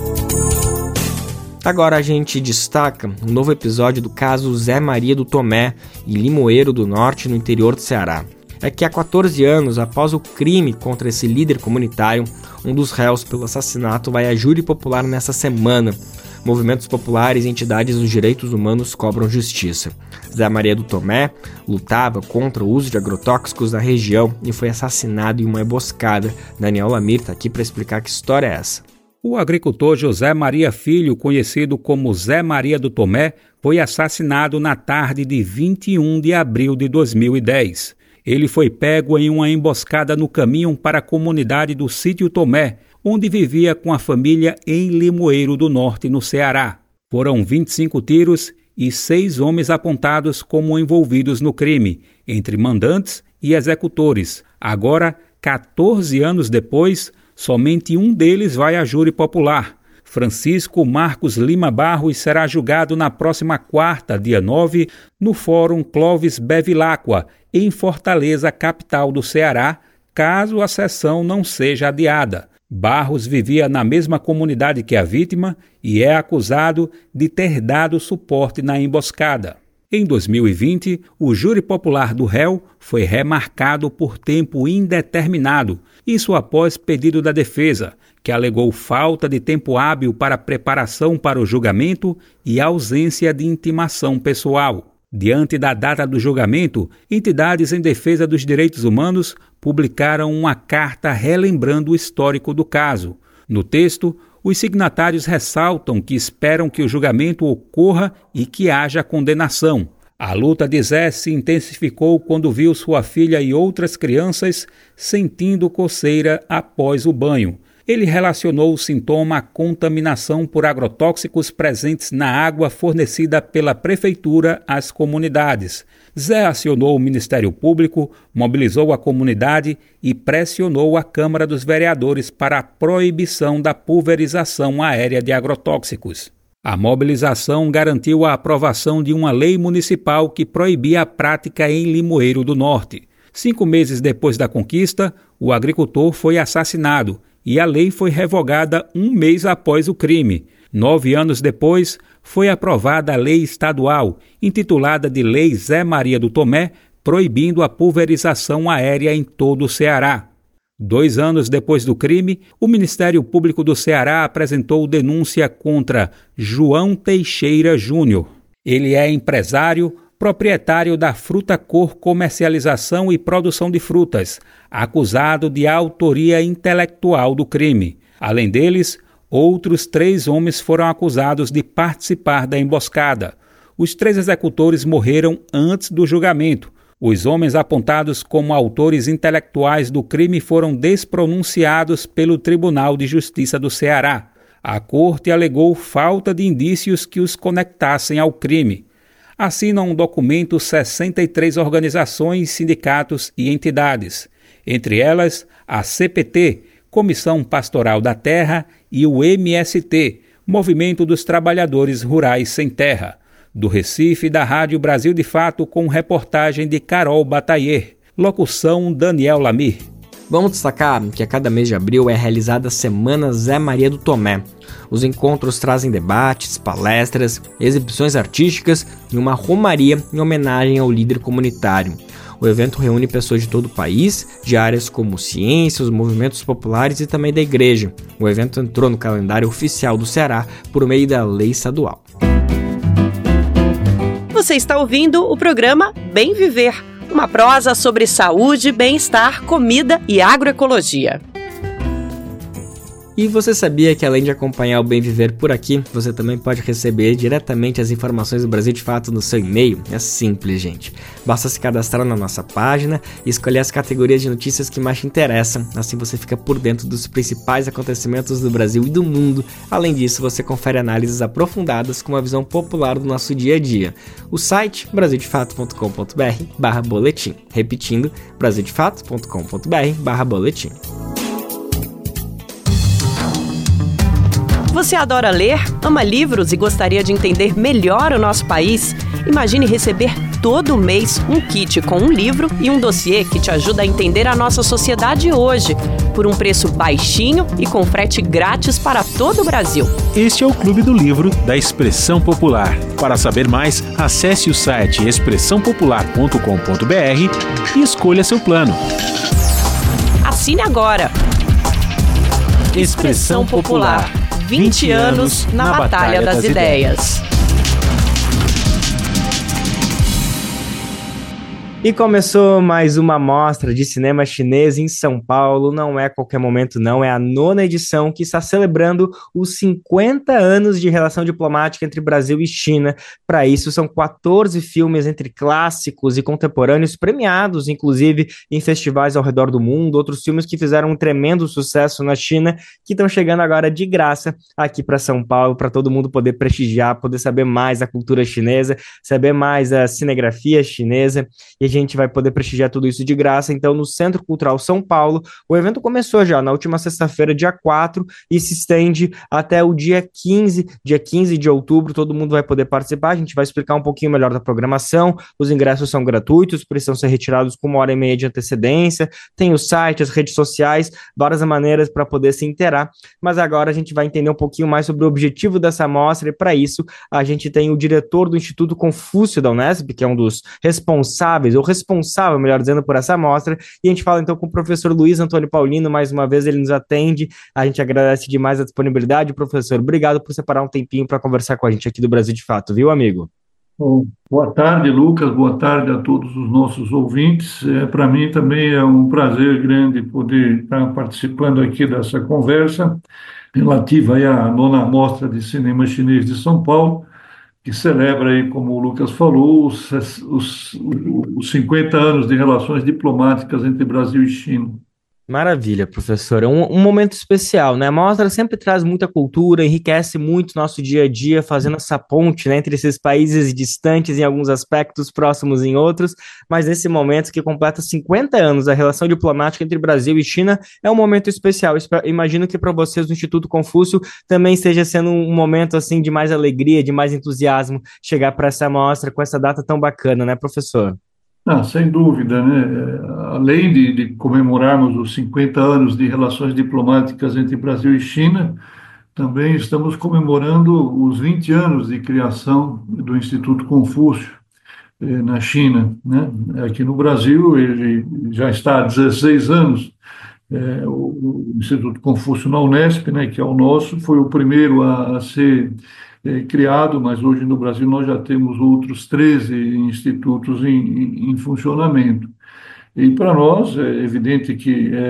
Agora a gente destaca um novo episódio do caso Zé Maria do Tomé, em Limoeiro do Norte, no interior do Ceará. É que há quatorze anos, após o crime contra esse líder comunitário, um dos réus pelo assassinato vai a júri popular nessa semana. Movimentos populares e entidades dos direitos humanos cobram justiça. Zé Maria do Tomé lutava contra o uso de agrotóxicos na região e foi assassinado em uma emboscada. Daniel Lamir está aqui para explicar que história é essa. O agricultor José Maria Filho, conhecido como Zé Maria do Tomé, foi assassinado na tarde de vinte e um de abril de dois mil e dez. Ele foi pego em uma emboscada no caminho para a comunidade do Sítio Tomé, onde vivia com a família em Limoeiro do Norte, no Ceará. Foram vinte e cinco tiros e seis homens apontados como envolvidos no crime, entre mandantes e executores. Agora, quatorze anos depois, somente um deles vai à júri popular. Francisco Marcos Lima Barros será julgado na próxima quarta, dia nove, no Fórum Clóvis Bevilacqua, em Fortaleza, capital do Ceará, caso a sessão não seja adiada. Barros vivia na mesma comunidade que a vítima e é acusado de ter dado suporte na emboscada. Em dois mil e vinte, o júri popular do réu foi remarcado por tempo indeterminado, isso após pedido da defesa, que alegou falta de tempo hábil para preparação para o julgamento e ausência de intimação pessoal. Diante da data do julgamento, entidades em defesa dos direitos humanos publicaram uma carta relembrando o histórico do caso. No texto, os signatários ressaltam que esperam que o julgamento ocorra e que haja condenação. A luta de Zé se intensificou quando viu sua filha e outras crianças sentindo coceira após o banho. Ele relacionou o sintoma à contaminação por agrotóxicos presentes na água fornecida pela prefeitura às comunidades. Zé acionou o Ministério Público, mobilizou a comunidade e pressionou a Câmara dos Vereadores para a proibição da pulverização aérea de agrotóxicos. A mobilização garantiu a aprovação de uma lei municipal que proibia a prática em Limoeiro do Norte. Cinco meses depois da conquista, o agricultor foi assassinado e a lei foi revogada um mês após o crime. Nove anos depois, foi aprovada a lei estadual, intitulada de Lei Zé Maria do Tomé, proibindo a pulverização aérea em todo o Ceará. Dois anos depois do crime, o Ministério Público do Ceará apresentou denúncia contra João Teixeira Júnior. Ele é empresário, proprietário da Fruta Cor Comercialização e Produção de Frutas, acusado de autoria intelectual do crime. Além deles, outros três homens foram acusados de participar da emboscada. Os três executores morreram antes do julgamento. Os homens apontados como autores intelectuais do crime foram despronunciados pelo Tribunal de Justiça do Ceará. A corte alegou falta de indícios que os conectassem ao crime. Assinam um documento sessenta e três organizações, sindicatos e entidades, entre elas a C P T, Comissão Pastoral da Terra, e o M S T, Movimento dos Trabalhadores Rurais Sem Terra. Do Recife, da Rádio Brasil de Fato, com reportagem de Carol Batailler. Locução Daniel Lamir. Vamos destacar que a cada mês de abril é realizada a Semana Zé Maria do Tomé. Os encontros trazem debates, palestras, exibições artísticas e uma romaria em homenagem ao líder comunitário. O evento reúne pessoas de todo o país, de áreas como ciência, os movimentos populares e também da igreja. O evento entrou no calendário oficial do Ceará por meio da lei estadual. Você está ouvindo o programa Bem Viver, uma prosa sobre saúde, bem-estar, comida e agroecologia. E você sabia que além de acompanhar o Bem Viver por aqui, você também pode receber diretamente as informações do Brasil de Fato no seu e-mail? É simples, gente. Basta se cadastrar na nossa página e escolher as categorias de notícias que mais te interessam. Assim você fica por dentro dos principais acontecimentos do Brasil e do mundo. Além disso, você confere análises aprofundadas com uma visão popular do nosso dia a dia. O site brasil de fato ponto com ponto b r barra boletim. Repetindo, brasil de fato ponto com ponto b r barra boletim. Você adora ler, ama livros e gostaria de entender melhor o nosso país? Imagine receber todo mês um kit com um livro e um dossiê que te ajuda a entender a nossa sociedade hoje, por um preço baixinho e com frete grátis para todo o Brasil. Este é o Clube do Livro da Expressão Popular. Para saber mais, acesse o site expressão popular ponto com ponto b r e escolha seu plano. Assine agora! Expressão Popular. vinte anos na Batalha das Ideias. E começou mais uma mostra de cinema chinês em São Paulo. Não é qualquer momento não, é a nona edição que está celebrando os cinquenta anos de relação diplomática entre Brasil e China. Para isso, são quatorze filmes entre clássicos e contemporâneos premiados, inclusive em festivais ao redor do mundo. Outros filmes que fizeram um tremendo sucesso na China, que estão chegando agora de graça aqui para São Paulo, para todo mundo poder prestigiar, poder saber mais da cultura chinesa, saber mais da cinegrafia chinesa. E a gente vai poder prestigiar tudo isso de graça, então no Centro Cultural São Paulo. O evento começou já na última sexta-feira, dia quatro, e se estende até o dia quinze, dia quinze de outubro, todo mundo vai poder participar. A gente vai explicar um pouquinho melhor da programação. Os ingressos são gratuitos, precisam ser retirados com uma hora e meia de antecedência, tem o site, as redes sociais, várias maneiras para poder se inteirar, mas agora a gente vai entender um pouquinho mais sobre o objetivo dessa mostra, e para isso a gente tem o diretor do Instituto Confúcio da Unesp, que é um dos responsáveis, ou responsável, melhor dizendo, por essa mostra, e a gente fala então com o professor Luiz Antônio Paulino. Mais uma vez ele nos atende, a gente agradece demais a disponibilidade. Professor, obrigado por separar um tempinho para conversar com a gente aqui do Brasil de Fato, viu, amigo? Bom, boa tarde, Lucas, boa tarde a todos os nossos ouvintes. É, para mim também é um prazer grande poder estar participando aqui dessa conversa relativa aí à nona mostra de cinema chinês de São Paulo, que celebra aí, como o Lucas falou, os, os, os cinquenta anos de relações diplomáticas entre Brasil e China. Maravilha, professor. É um, um momento especial, né? A mostra sempre traz muita cultura, enriquece muito nosso dia a dia, fazendo essa ponte, né, entre esses países distantes em alguns aspectos, próximos em outros, mas nesse momento que completa cinquenta anos da relação diplomática entre Brasil e China, é um momento especial. Imagino que para vocês do Instituto Confúcio também esteja sendo um momento assim de mais alegria, de mais entusiasmo, chegar para essa mostra com essa data tão bacana, né, professor? Ah, sem dúvida, né? Além de, de comemorarmos os cinquenta anos de relações diplomáticas entre Brasil e China, também estamos comemorando os vinte anos de criação do Instituto Confúcio eh, na China, né? Aqui no Brasil ele já está há dezesseis anos. Eh, o, o Instituto Confúcio na Unesp, né, que é o nosso, foi o primeiro a, a ser É, criado, mas hoje no Brasil nós já temos outros treze institutos em, em, em funcionamento. E para nós é evidente que é,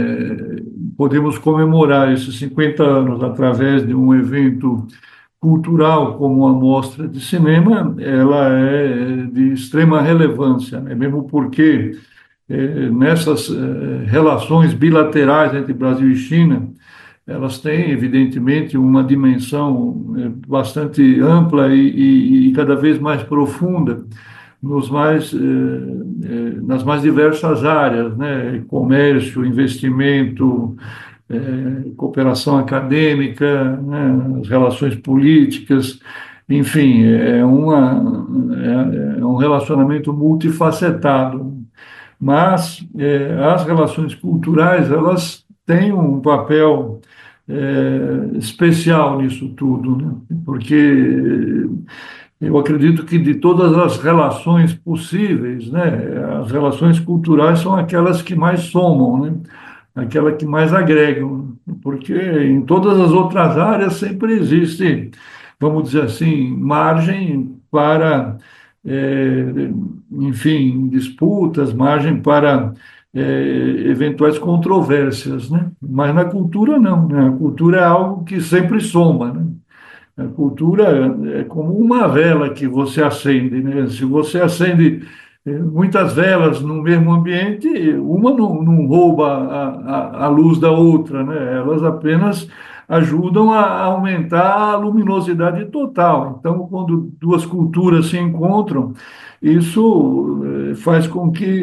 é, podemos comemorar esses cinquenta anos através de um evento cultural como a Mostra de Cinema. Ela é de extrema relevância, né? Mesmo porque é, nessas é, relações bilaterais entre Brasil e China, elas têm, evidentemente, uma dimensão bastante ampla e, e, e cada vez mais profunda nos mais, eh, nas mais diversas áreas, né? Comércio, investimento, eh, cooperação acadêmica, né? As relações políticas, enfim, é, uma, é, é um relacionamento multifacetado. Mas eh, as relações culturais, elas têm um papel É, especial nisso tudo, né? Porque eu acredito que de todas as relações possíveis, né, as relações culturais são aquelas que mais somam, né? Aquelas que mais agregam, porque em todas as outras áreas sempre existe, vamos dizer assim, margem para, é, enfim, disputas, margem para é, eventuais controvérsias, né? Mas na cultura não, né? A cultura é algo que sempre soma, né? A cultura é como uma vela que você acende, né? Se você acende eh, muitas velas no mesmo ambiente, uma não, não rouba a, a, a luz da outra, né? Elas apenas ajudam a aumentar a luminosidade total. Então, quando duas culturas se encontram, isso eh, faz com que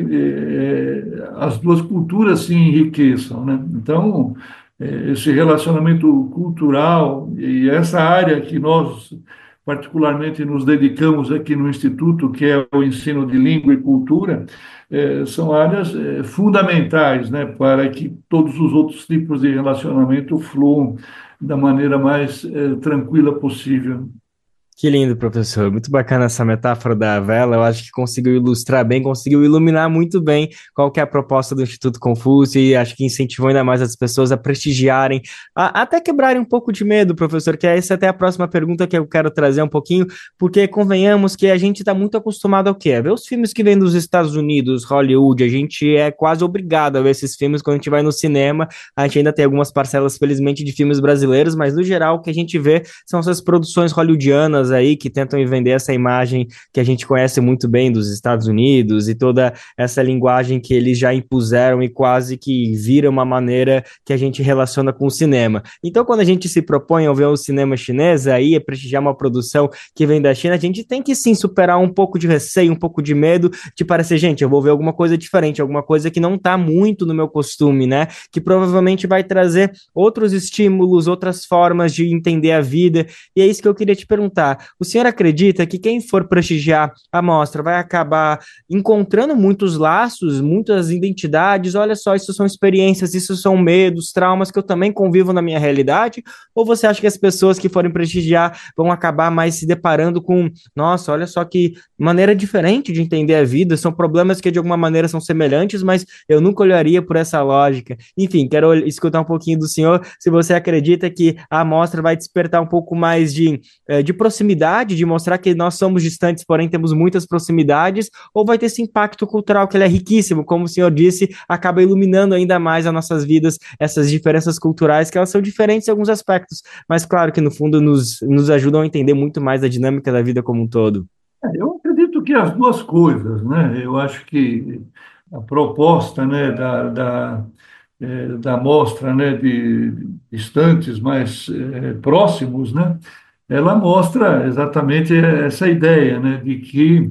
eh, as duas culturas se enriqueçam, né? Então, eh, esse relacionamento cultural e essa área que nós particularmente nos dedicamos aqui no Instituto, que é o ensino de língua e cultura, eh, são áreas eh, fundamentais, né, para que todos os outros tipos de relacionamento fluam da maneira mais eh, tranquila possível. Que lindo, professor. Muito bacana essa metáfora da vela. Eu acho que conseguiu ilustrar bem, conseguiu iluminar muito bem qual que é a proposta do Instituto Confúcio e acho que incentivou ainda mais as pessoas a prestigiarem, a, até quebrarem um pouco de medo, professor, que é essa até a próxima pergunta que eu quero trazer um pouquinho, porque convenhamos que a gente está muito acostumado ao quê? A ver os filmes que vêm dos Estados Unidos, Hollywood, a gente é quase obrigado a ver esses filmes quando a gente vai no cinema. A gente ainda tem algumas parcelas, felizmente, de filmes brasileiros, mas no geral o que a gente vê são essas produções hollywoodianas aí que tentam vender essa imagem que a gente conhece muito bem dos Estados Unidos e toda essa linguagem que eles já impuseram e quase que vira uma maneira que a gente relaciona com o cinema. Então, quando a gente se propõe a ver o cinema chinês, aí é prestigiar uma produção que vem da China, a gente tem que sim superar um pouco de receio, um pouco de medo de parecer, gente, eu vou ver alguma coisa diferente, alguma coisa que não está muito no meu costume, né? Que provavelmente vai trazer outros estímulos, outras formas de entender a vida. E é isso que eu queria te perguntar. O senhor acredita que quem for prestigiar a mostra vai acabar encontrando muitos laços, muitas identidades? Olha só, isso são experiências, isso são medos, traumas que eu também convivo na minha realidade? Ou você acha que as pessoas que forem prestigiar vão acabar mais se deparando com, nossa, olha só que maneira diferente de entender a vida, são problemas que de alguma maneira são semelhantes, mas eu nunca olharia por essa lógica. Enfim, quero escutar um pouquinho do senhor, se você acredita que a mostra vai despertar um pouco mais de, de proximidade, de mostrar que nós somos distantes, porém temos muitas proximidades, ou vai ter esse impacto cultural que ele é riquíssimo, como o senhor disse, acaba iluminando ainda mais as nossas vidas, essas diferenças culturais, que elas são diferentes em alguns aspectos, mas claro que no fundo nos, nos ajudam a entender muito mais a dinâmica da vida como um todo. Eu acredito que as duas coisas, né? Eu acho que a proposta, né, da, da, é, da mostra, né, de estantes mais é, próximos, né, ela mostra exatamente essa ideia, né, de que,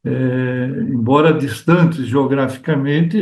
é, embora distantes geograficamente,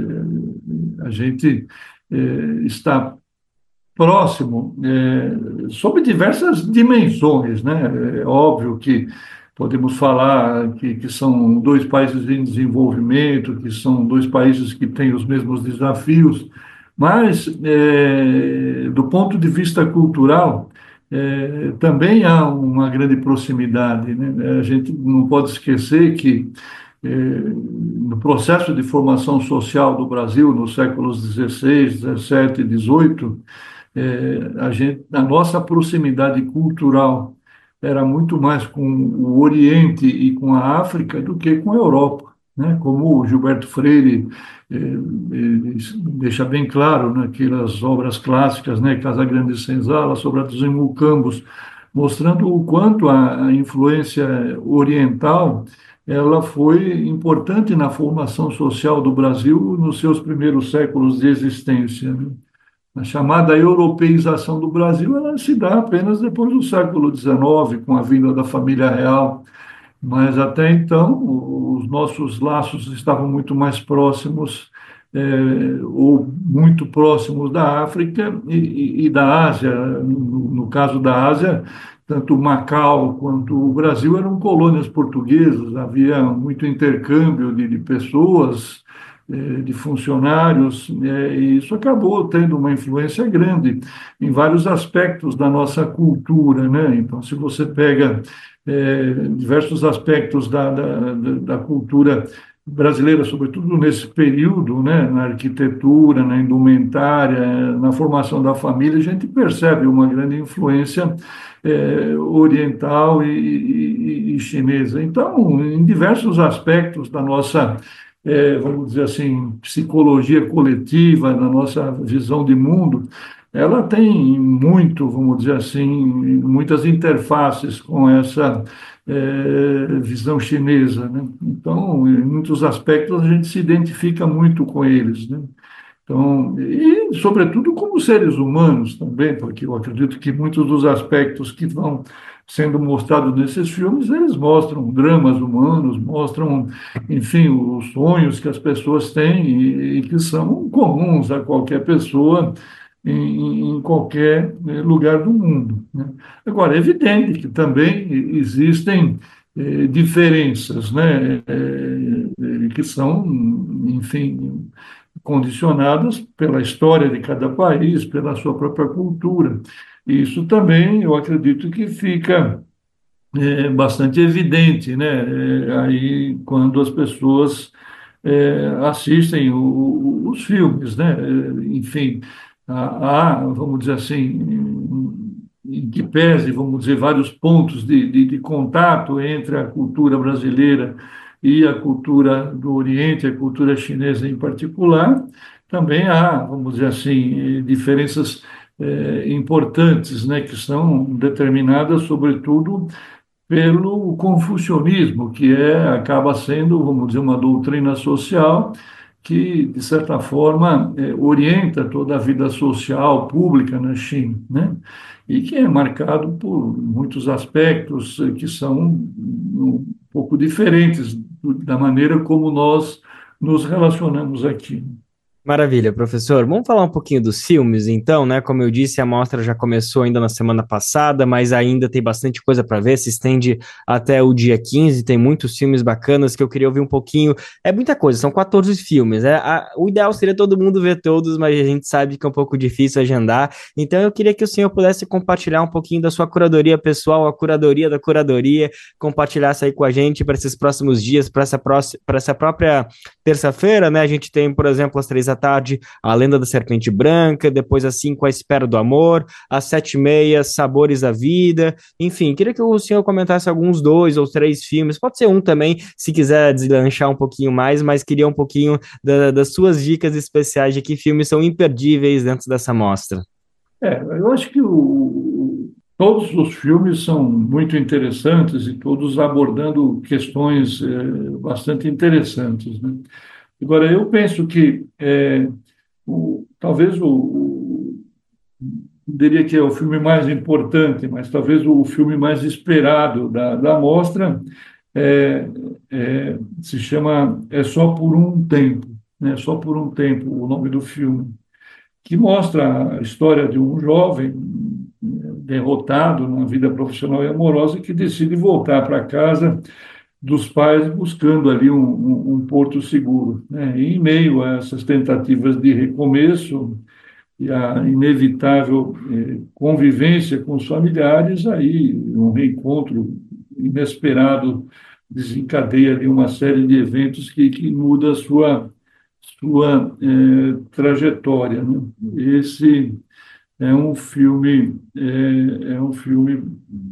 é, a gente é, está próximo, é, sob diversas dimensões, né? É óbvio que podemos falar que, que são dois países em desenvolvimento, que são dois países que têm os mesmos desafios, mas, é, do ponto de vista cultural, é, também há uma grande proximidade, né? A gente não pode esquecer que, é, no processo de formação social do Brasil, nos séculos dezesseis, dezessete e dezoito, é, a gente, a nossa proximidade cultural era muito mais com o Oriente e com a África do que com a Europa, né? Como o Gilberto Freire eh, eh, deixa bem claro naquelas obras clássicas, né? Casagrande Senzala, sobre dos Mucambos, mostrando o quanto a, a influência oriental ela foi importante na formação social do Brasil nos seus primeiros séculos de existência, né? A chamada europeização do Brasil ela se dá apenas depois do século dezenove, com a vinda da família real, mas até então os nossos laços estavam muito mais próximos, é, ou muito próximos da África e, e, e da Ásia. No, no caso da Ásia, tanto Macau quanto o Brasil eram colônias portuguesas, havia muito intercâmbio de, de pessoas, de funcionários, e isso acabou tendo uma influência grande em vários aspectos da nossa cultura, né? Então, se você pega é, diversos aspectos da, da, da cultura brasileira, sobretudo nesse período, né, na arquitetura, na indumentária, na formação da família, a gente percebe uma grande influência é, oriental e, e, e chinesa. Então, em diversos aspectos da nossa é, vamos dizer assim, psicologia coletiva, na nossa visão de mundo, ela tem muito, vamos dizer assim, muitas interfaces com essa é, visão chinesa, né? Então, em muitos aspectos, a gente se identifica muito com eles, né? Então, e, sobretudo, como seres humanos também, porque eu acredito que muitos dos aspectos que vão sendo mostrados nesses filmes, eles mostram dramas humanos, mostram, enfim, os sonhos que as pessoas têm e, e que são comuns a qualquer pessoa em, em qualquer eh, lugar do mundo, né? Agora, é evidente que também existem eh, diferenças, né, eh, que são, enfim, condicionadas pela história de cada país, pela sua própria cultura. E isso também, eu acredito que fica é, bastante evidente, né? É, aí quando as pessoas é, assistem o- o- os filmes, né? É, enfim, há, há, vamos dizer assim, em em que pese, vamos dizer, vários pontos de, de, de contato entre a cultura brasileira e a cultura do Oriente, a cultura chinesa em particular, também há, vamos dizer assim, diferenças eh, importantes, né, que são determinadas, sobretudo, pelo confucionismo, que é, acaba sendo, vamos dizer, uma doutrina social que, de certa forma, eh, orienta toda a vida social pública na China, né? E que é marcado por muitos aspectos eh, que são um pouco diferentes do- da maneira como nós nos relacionamos aqui. Maravilha, professor. Vamos falar um pouquinho dos filmes, então, né? Como eu disse, a mostra já começou ainda na semana passada, mas ainda tem bastante coisa para ver, se estende até o dia quinze, tem muitos filmes bacanas que eu queria ouvir um pouquinho. É muita coisa, são quatorze filmes, né? A- o ideal seria todo mundo ver todos, mas a gente sabe que é um pouco difícil agendar. Então eu queria que o senhor pudesse compartilhar um pouquinho da sua curadoria pessoal, a curadoria da curadoria, compartilhasse aí com a gente para esses próximos dias, para essa, próxima, para essa própria terça-feira, né? A gente tem, por exemplo, às três da tarde, A Lenda da Serpente Branca, depois às cinco, A Espera do Amor, às sete e meia, Sabores da Vida. Enfim, queria que o senhor comentasse alguns dois ou três filmes, pode ser um também, se quiser deslanchar um pouquinho mais, mas queria um pouquinho da- das suas dicas especiais de que filmes são imperdíveis dentro dessa mostra. É, eu acho que o- todos os filmes são muito interessantes e todos abordando questões eh, bastante interessantes, né? Agora, eu penso que é, o- talvez o, o- não diria que é o filme mais importante, mas talvez o filme mais esperado da, da mostra é, é, se chama É Só por um Tempo, né? Só por um Tempo, o nome do filme, que mostra a história de um jovem eh, derrotado na vida profissional e amorosa que decide voltar para casa dos pais buscando ali um, um, um porto seguro, né? E em meio a essas tentativas de recomeço e a inevitável eh, convivência com os familiares, aí um reencontro inesperado desencadeia ali uma série de eventos que, que muda a sua sua eh, trajetória, né? Esse é um filme é, é um filme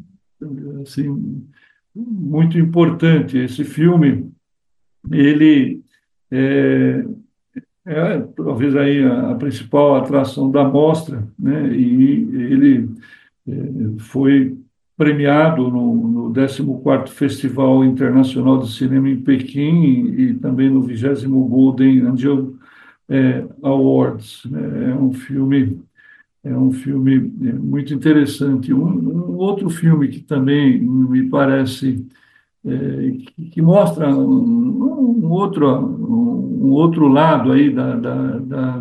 assim muito importante. Esse filme ele é, é talvez aí a, a principal atração da mostra, né? E ele eh, foi premiado no, no décimo quarto Festival Internacional de Cinema em Pequim e, e também no vigésimo Golden Angel eh, Awards, né? É um filme é um filme eh, muito interessante. Um, um outro filme que também me parece eh, que, que mostra um, um outro um outro lado aí da, da, da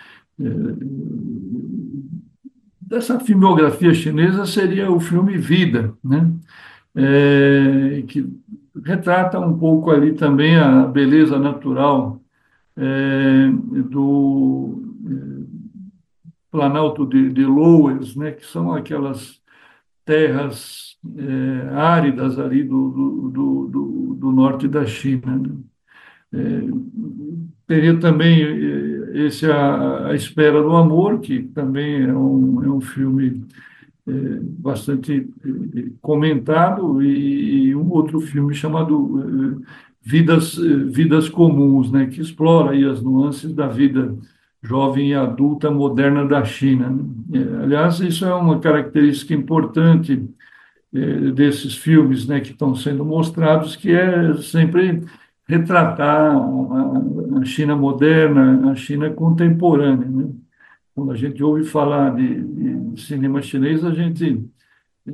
dessa filmografia chinesa seria o filme Vida, né? É, que retrata um pouco ali também a beleza natural é, do é, Planalto de, de Loess, né? Que são aquelas terras é, áridas ali do, do, do, do, do norte da China, né? É, teria também eh, esse a, a Espera do Amor, que também é um, é um filme é, bastante eh, comentado, e, e um outro filme chamado eh, vidas, vidas comuns, né, que explora aí as nuances da vida jovem e adulta moderna da China, né? Aliás, isso é uma característica importante eh, desses filmes, né, que estão sendo mostrados, que é sempre retratar a, a China moderna, a China contemporânea, né? Quando a gente ouve falar de, de cinema chinês, a gente eh,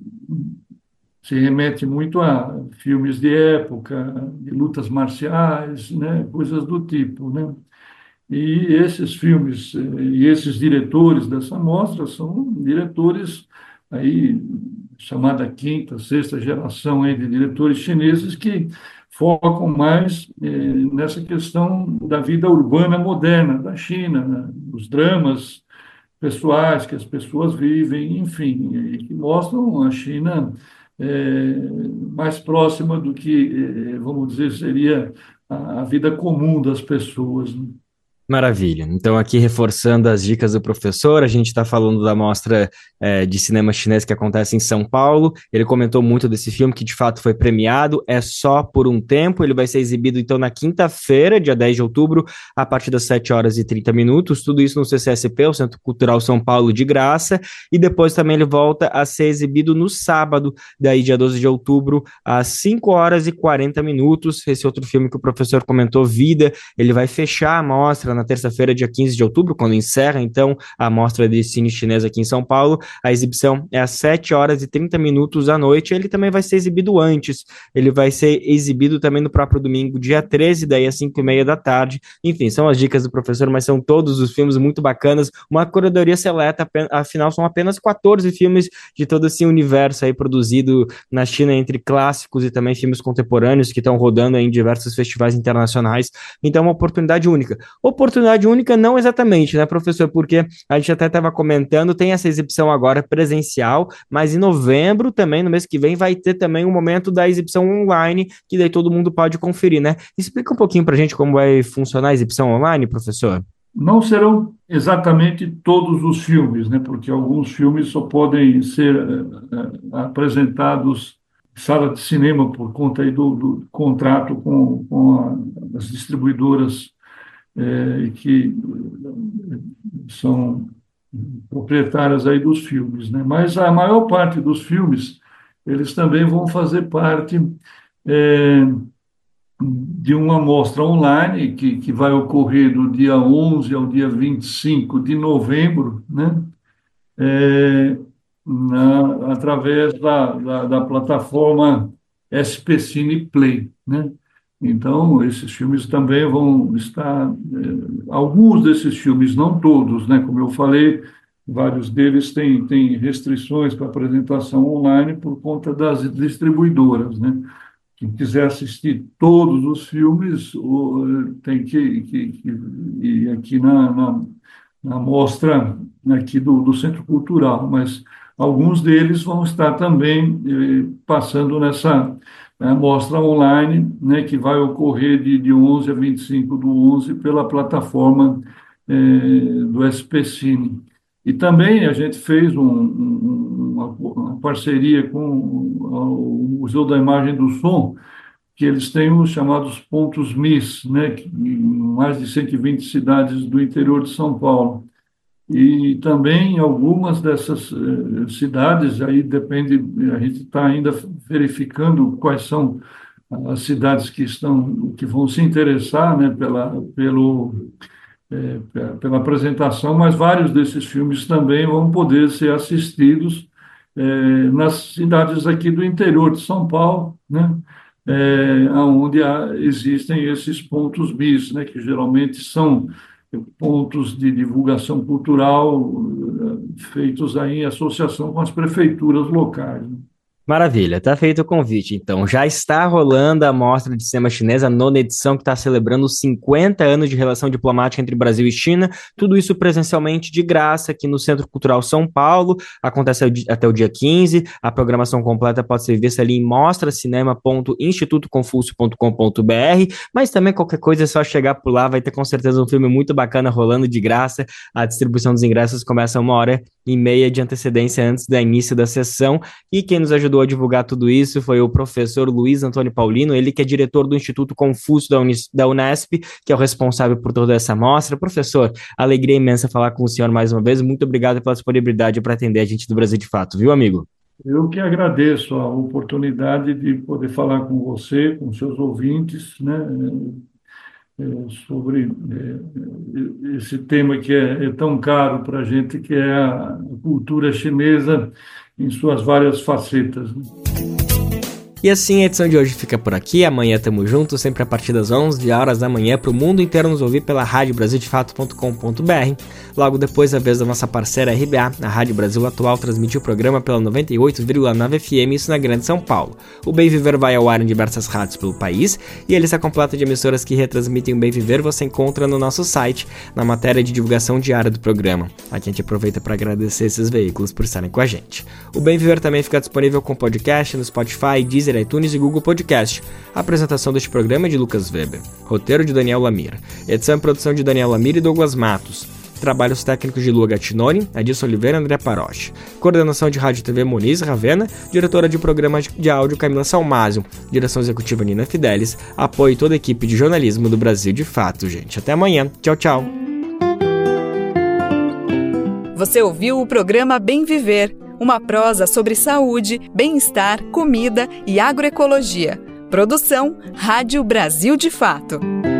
se remete muito a filmes de época, de lutas marciais, né, coisas do tipo, né? E esses filmes e esses diretores dessa mostra são diretores aí chamada quinta, sexta geração aí de diretores chineses que focam mais eh, nessa questão da vida urbana moderna da China, né? Os dramas pessoais que as pessoas vivem, enfim, e que mostram a China eh, mais próxima do que, eh, vamos dizer, seria a, a vida comum das pessoas, né? Maravilha. Então, aqui reforçando as dicas do professor, a gente está falando da mostra é, de cinema chinês que acontece em São Paulo. Ele comentou muito desse filme, que de fato foi premiado, é só por um tempo. Ele vai ser exibido, então, na quinta-feira, dia dez de outubro, a partir das sete horas e trinta minutos. Tudo isso no C C S P, o Centro Cultural São Paulo, de graça. E depois também ele volta a ser exibido no sábado, daí dia doze de outubro, às cinco horas e quarenta minutos. Esse outro filme que o professor comentou, Vida, ele vai fechar a mostra na terça-feira, dia quinze de outubro, quando encerra, então, a mostra de cine chinês aqui em São Paulo. A exibição é às sete horas e trinta minutos à noite. Ele também vai ser exibido antes. Ele vai ser exibido também no próprio domingo, dia treze, daí às cinco e meia da tarde. Enfim, são as dicas do professor, mas são todos os filmes muito bacanas. Uma curadoria seleta, afinal, são apenas quatorze filmes de todo esse universo aí produzido na China, entre clássicos e também filmes contemporâneos que estão rodando aí em diversos festivais internacionais. Então, é uma oportunidade única. Oportunidade única não exatamente, né, professor? Porque a gente até estava comentando, tem essa exibição agora presencial, mas em novembro também, no mês que vem, vai ter também um momento da exibição online, que daí todo mundo pode conferir, né? Explica um pouquinho pra gente como vai funcionar a exibição online, professor. Não serão exatamente todos os filmes, né? Porque alguns filmes só podem ser uh, apresentados em sala de cinema por conta aí do, do contrato com, com a, as distribuidoras É, que são proprietárias aí dos filmes, né? Mas a maior parte dos filmes, eles também vão fazer parte é, de uma mostra online que, que vai ocorrer do dia onze ao dia vinte e cinco de novembro, né? É, na, através da, da, da plataforma S P Cine Play, né? Então, esses filmes também vão estar, eh, alguns desses filmes, não todos, né? Como eu falei, vários deles têm, têm restrições para apresentação online por conta das distribuidoras, né? Quem quiser assistir todos os filmes o, tem que, que, que ir aqui na, na, na mostra aqui do, do Centro Cultural, mas alguns deles vão estar também eh, passando nessa a mostra online, né, que vai ocorrer de, de onze a vinte e cinco do onze pela plataforma eh, do S P Cine. E também a gente fez um, um, uma, uma parceria com o Museu da Imagem e do Som, que eles têm os chamados pontos M I S, né, que, em mais de cento e vinte cidades do interior de São Paulo. E também algumas dessas eh, cidades, aí depende, a gente está ainda verificando quais são as cidades que estão, que vão se interessar, né, pela, pelo, eh, pela apresentação, mas vários desses filmes também vão poder ser assistidos eh, nas cidades aqui do interior de São Paulo, né, eh, onde há, existem esses pontos M I S, né, que geralmente são pontos de divulgação cultural feitos aí em associação com as prefeituras locais. Maravilha, tá feito o convite, então. Já está rolando a Mostra de Cinema Chinesa, a nona edição, que está celebrando os cinquenta anos de relação diplomática entre Brasil e China, tudo isso presencialmente de graça aqui no Centro Cultural São Paulo, acontece até o dia quinze, a programação completa pode ser vista ali em mostra cinema ponto instituto confúcio ponto com ponto b r, mas também qualquer coisa é só chegar por lá, vai ter com certeza um filme muito bacana rolando de graça. A distribuição dos ingressos começa uma hora e meia de antecedência antes do início da sessão, e quem nos ajuda ajudou a divulgar tudo isso foi o professor Luiz Antônio Paulino, ele que é diretor do Instituto Confúcio da, Unis, da Unesp, que é o responsável por toda essa mostra. Professor, alegria imensa falar com o senhor mais uma vez. Muito obrigado pela disponibilidade para atender a gente do Brasil de Fato, viu, amigo? Eu que agradeço a oportunidade de poder falar com você, com seus ouvintes, né, sobre esse tema que é, é tão caro para a gente, que é a cultura chinesa em suas várias facetas, né? E assim a edição de hoje fica por aqui. Amanhã tamo juntos, sempre a partir das onze horas da manhã, para o mundo inteiro nos ouvir pela rádio brasil de fato ponto com ponto b r. Logo depois, a vez da nossa parceira R B A, a Rádio Brasil Atual transmitiu o programa pela noventa e oito vírgula nove F M, isso na Grande São Paulo. O Bem Viver vai ao ar em diversas rádios pelo país, e a lista completa de emissoras que retransmitem o Bem Viver você encontra no nosso site, na matéria de divulgação diária do programa. Aqui a gente aproveita para agradecer esses veículos por estarem com a gente. O Bem Viver também fica disponível com podcast no Spotify, Deezer, iTunes e Google Podcast. A apresentação deste programa é de Lucas Weber. Roteiro de Daniel Lamir. Edição e produção de Daniel Lamir e Douglas Matos. Trabalhos técnicos de Lua Gattinoni, Adilson Oliveira e André Paroche. Coordenação de Rádio e T V Moniz Ravena. Diretora de programas de áudio Camila Salmásio. Direção executiva Nina Fidelis. Apoio toda a equipe de jornalismo do Brasil de Fato, gente. Até amanhã. Tchau, tchau. Você ouviu o programa Bem Viver, uma prosa sobre saúde, bem-estar, comida e agroecologia. Produção Rádio Brasil de Fato.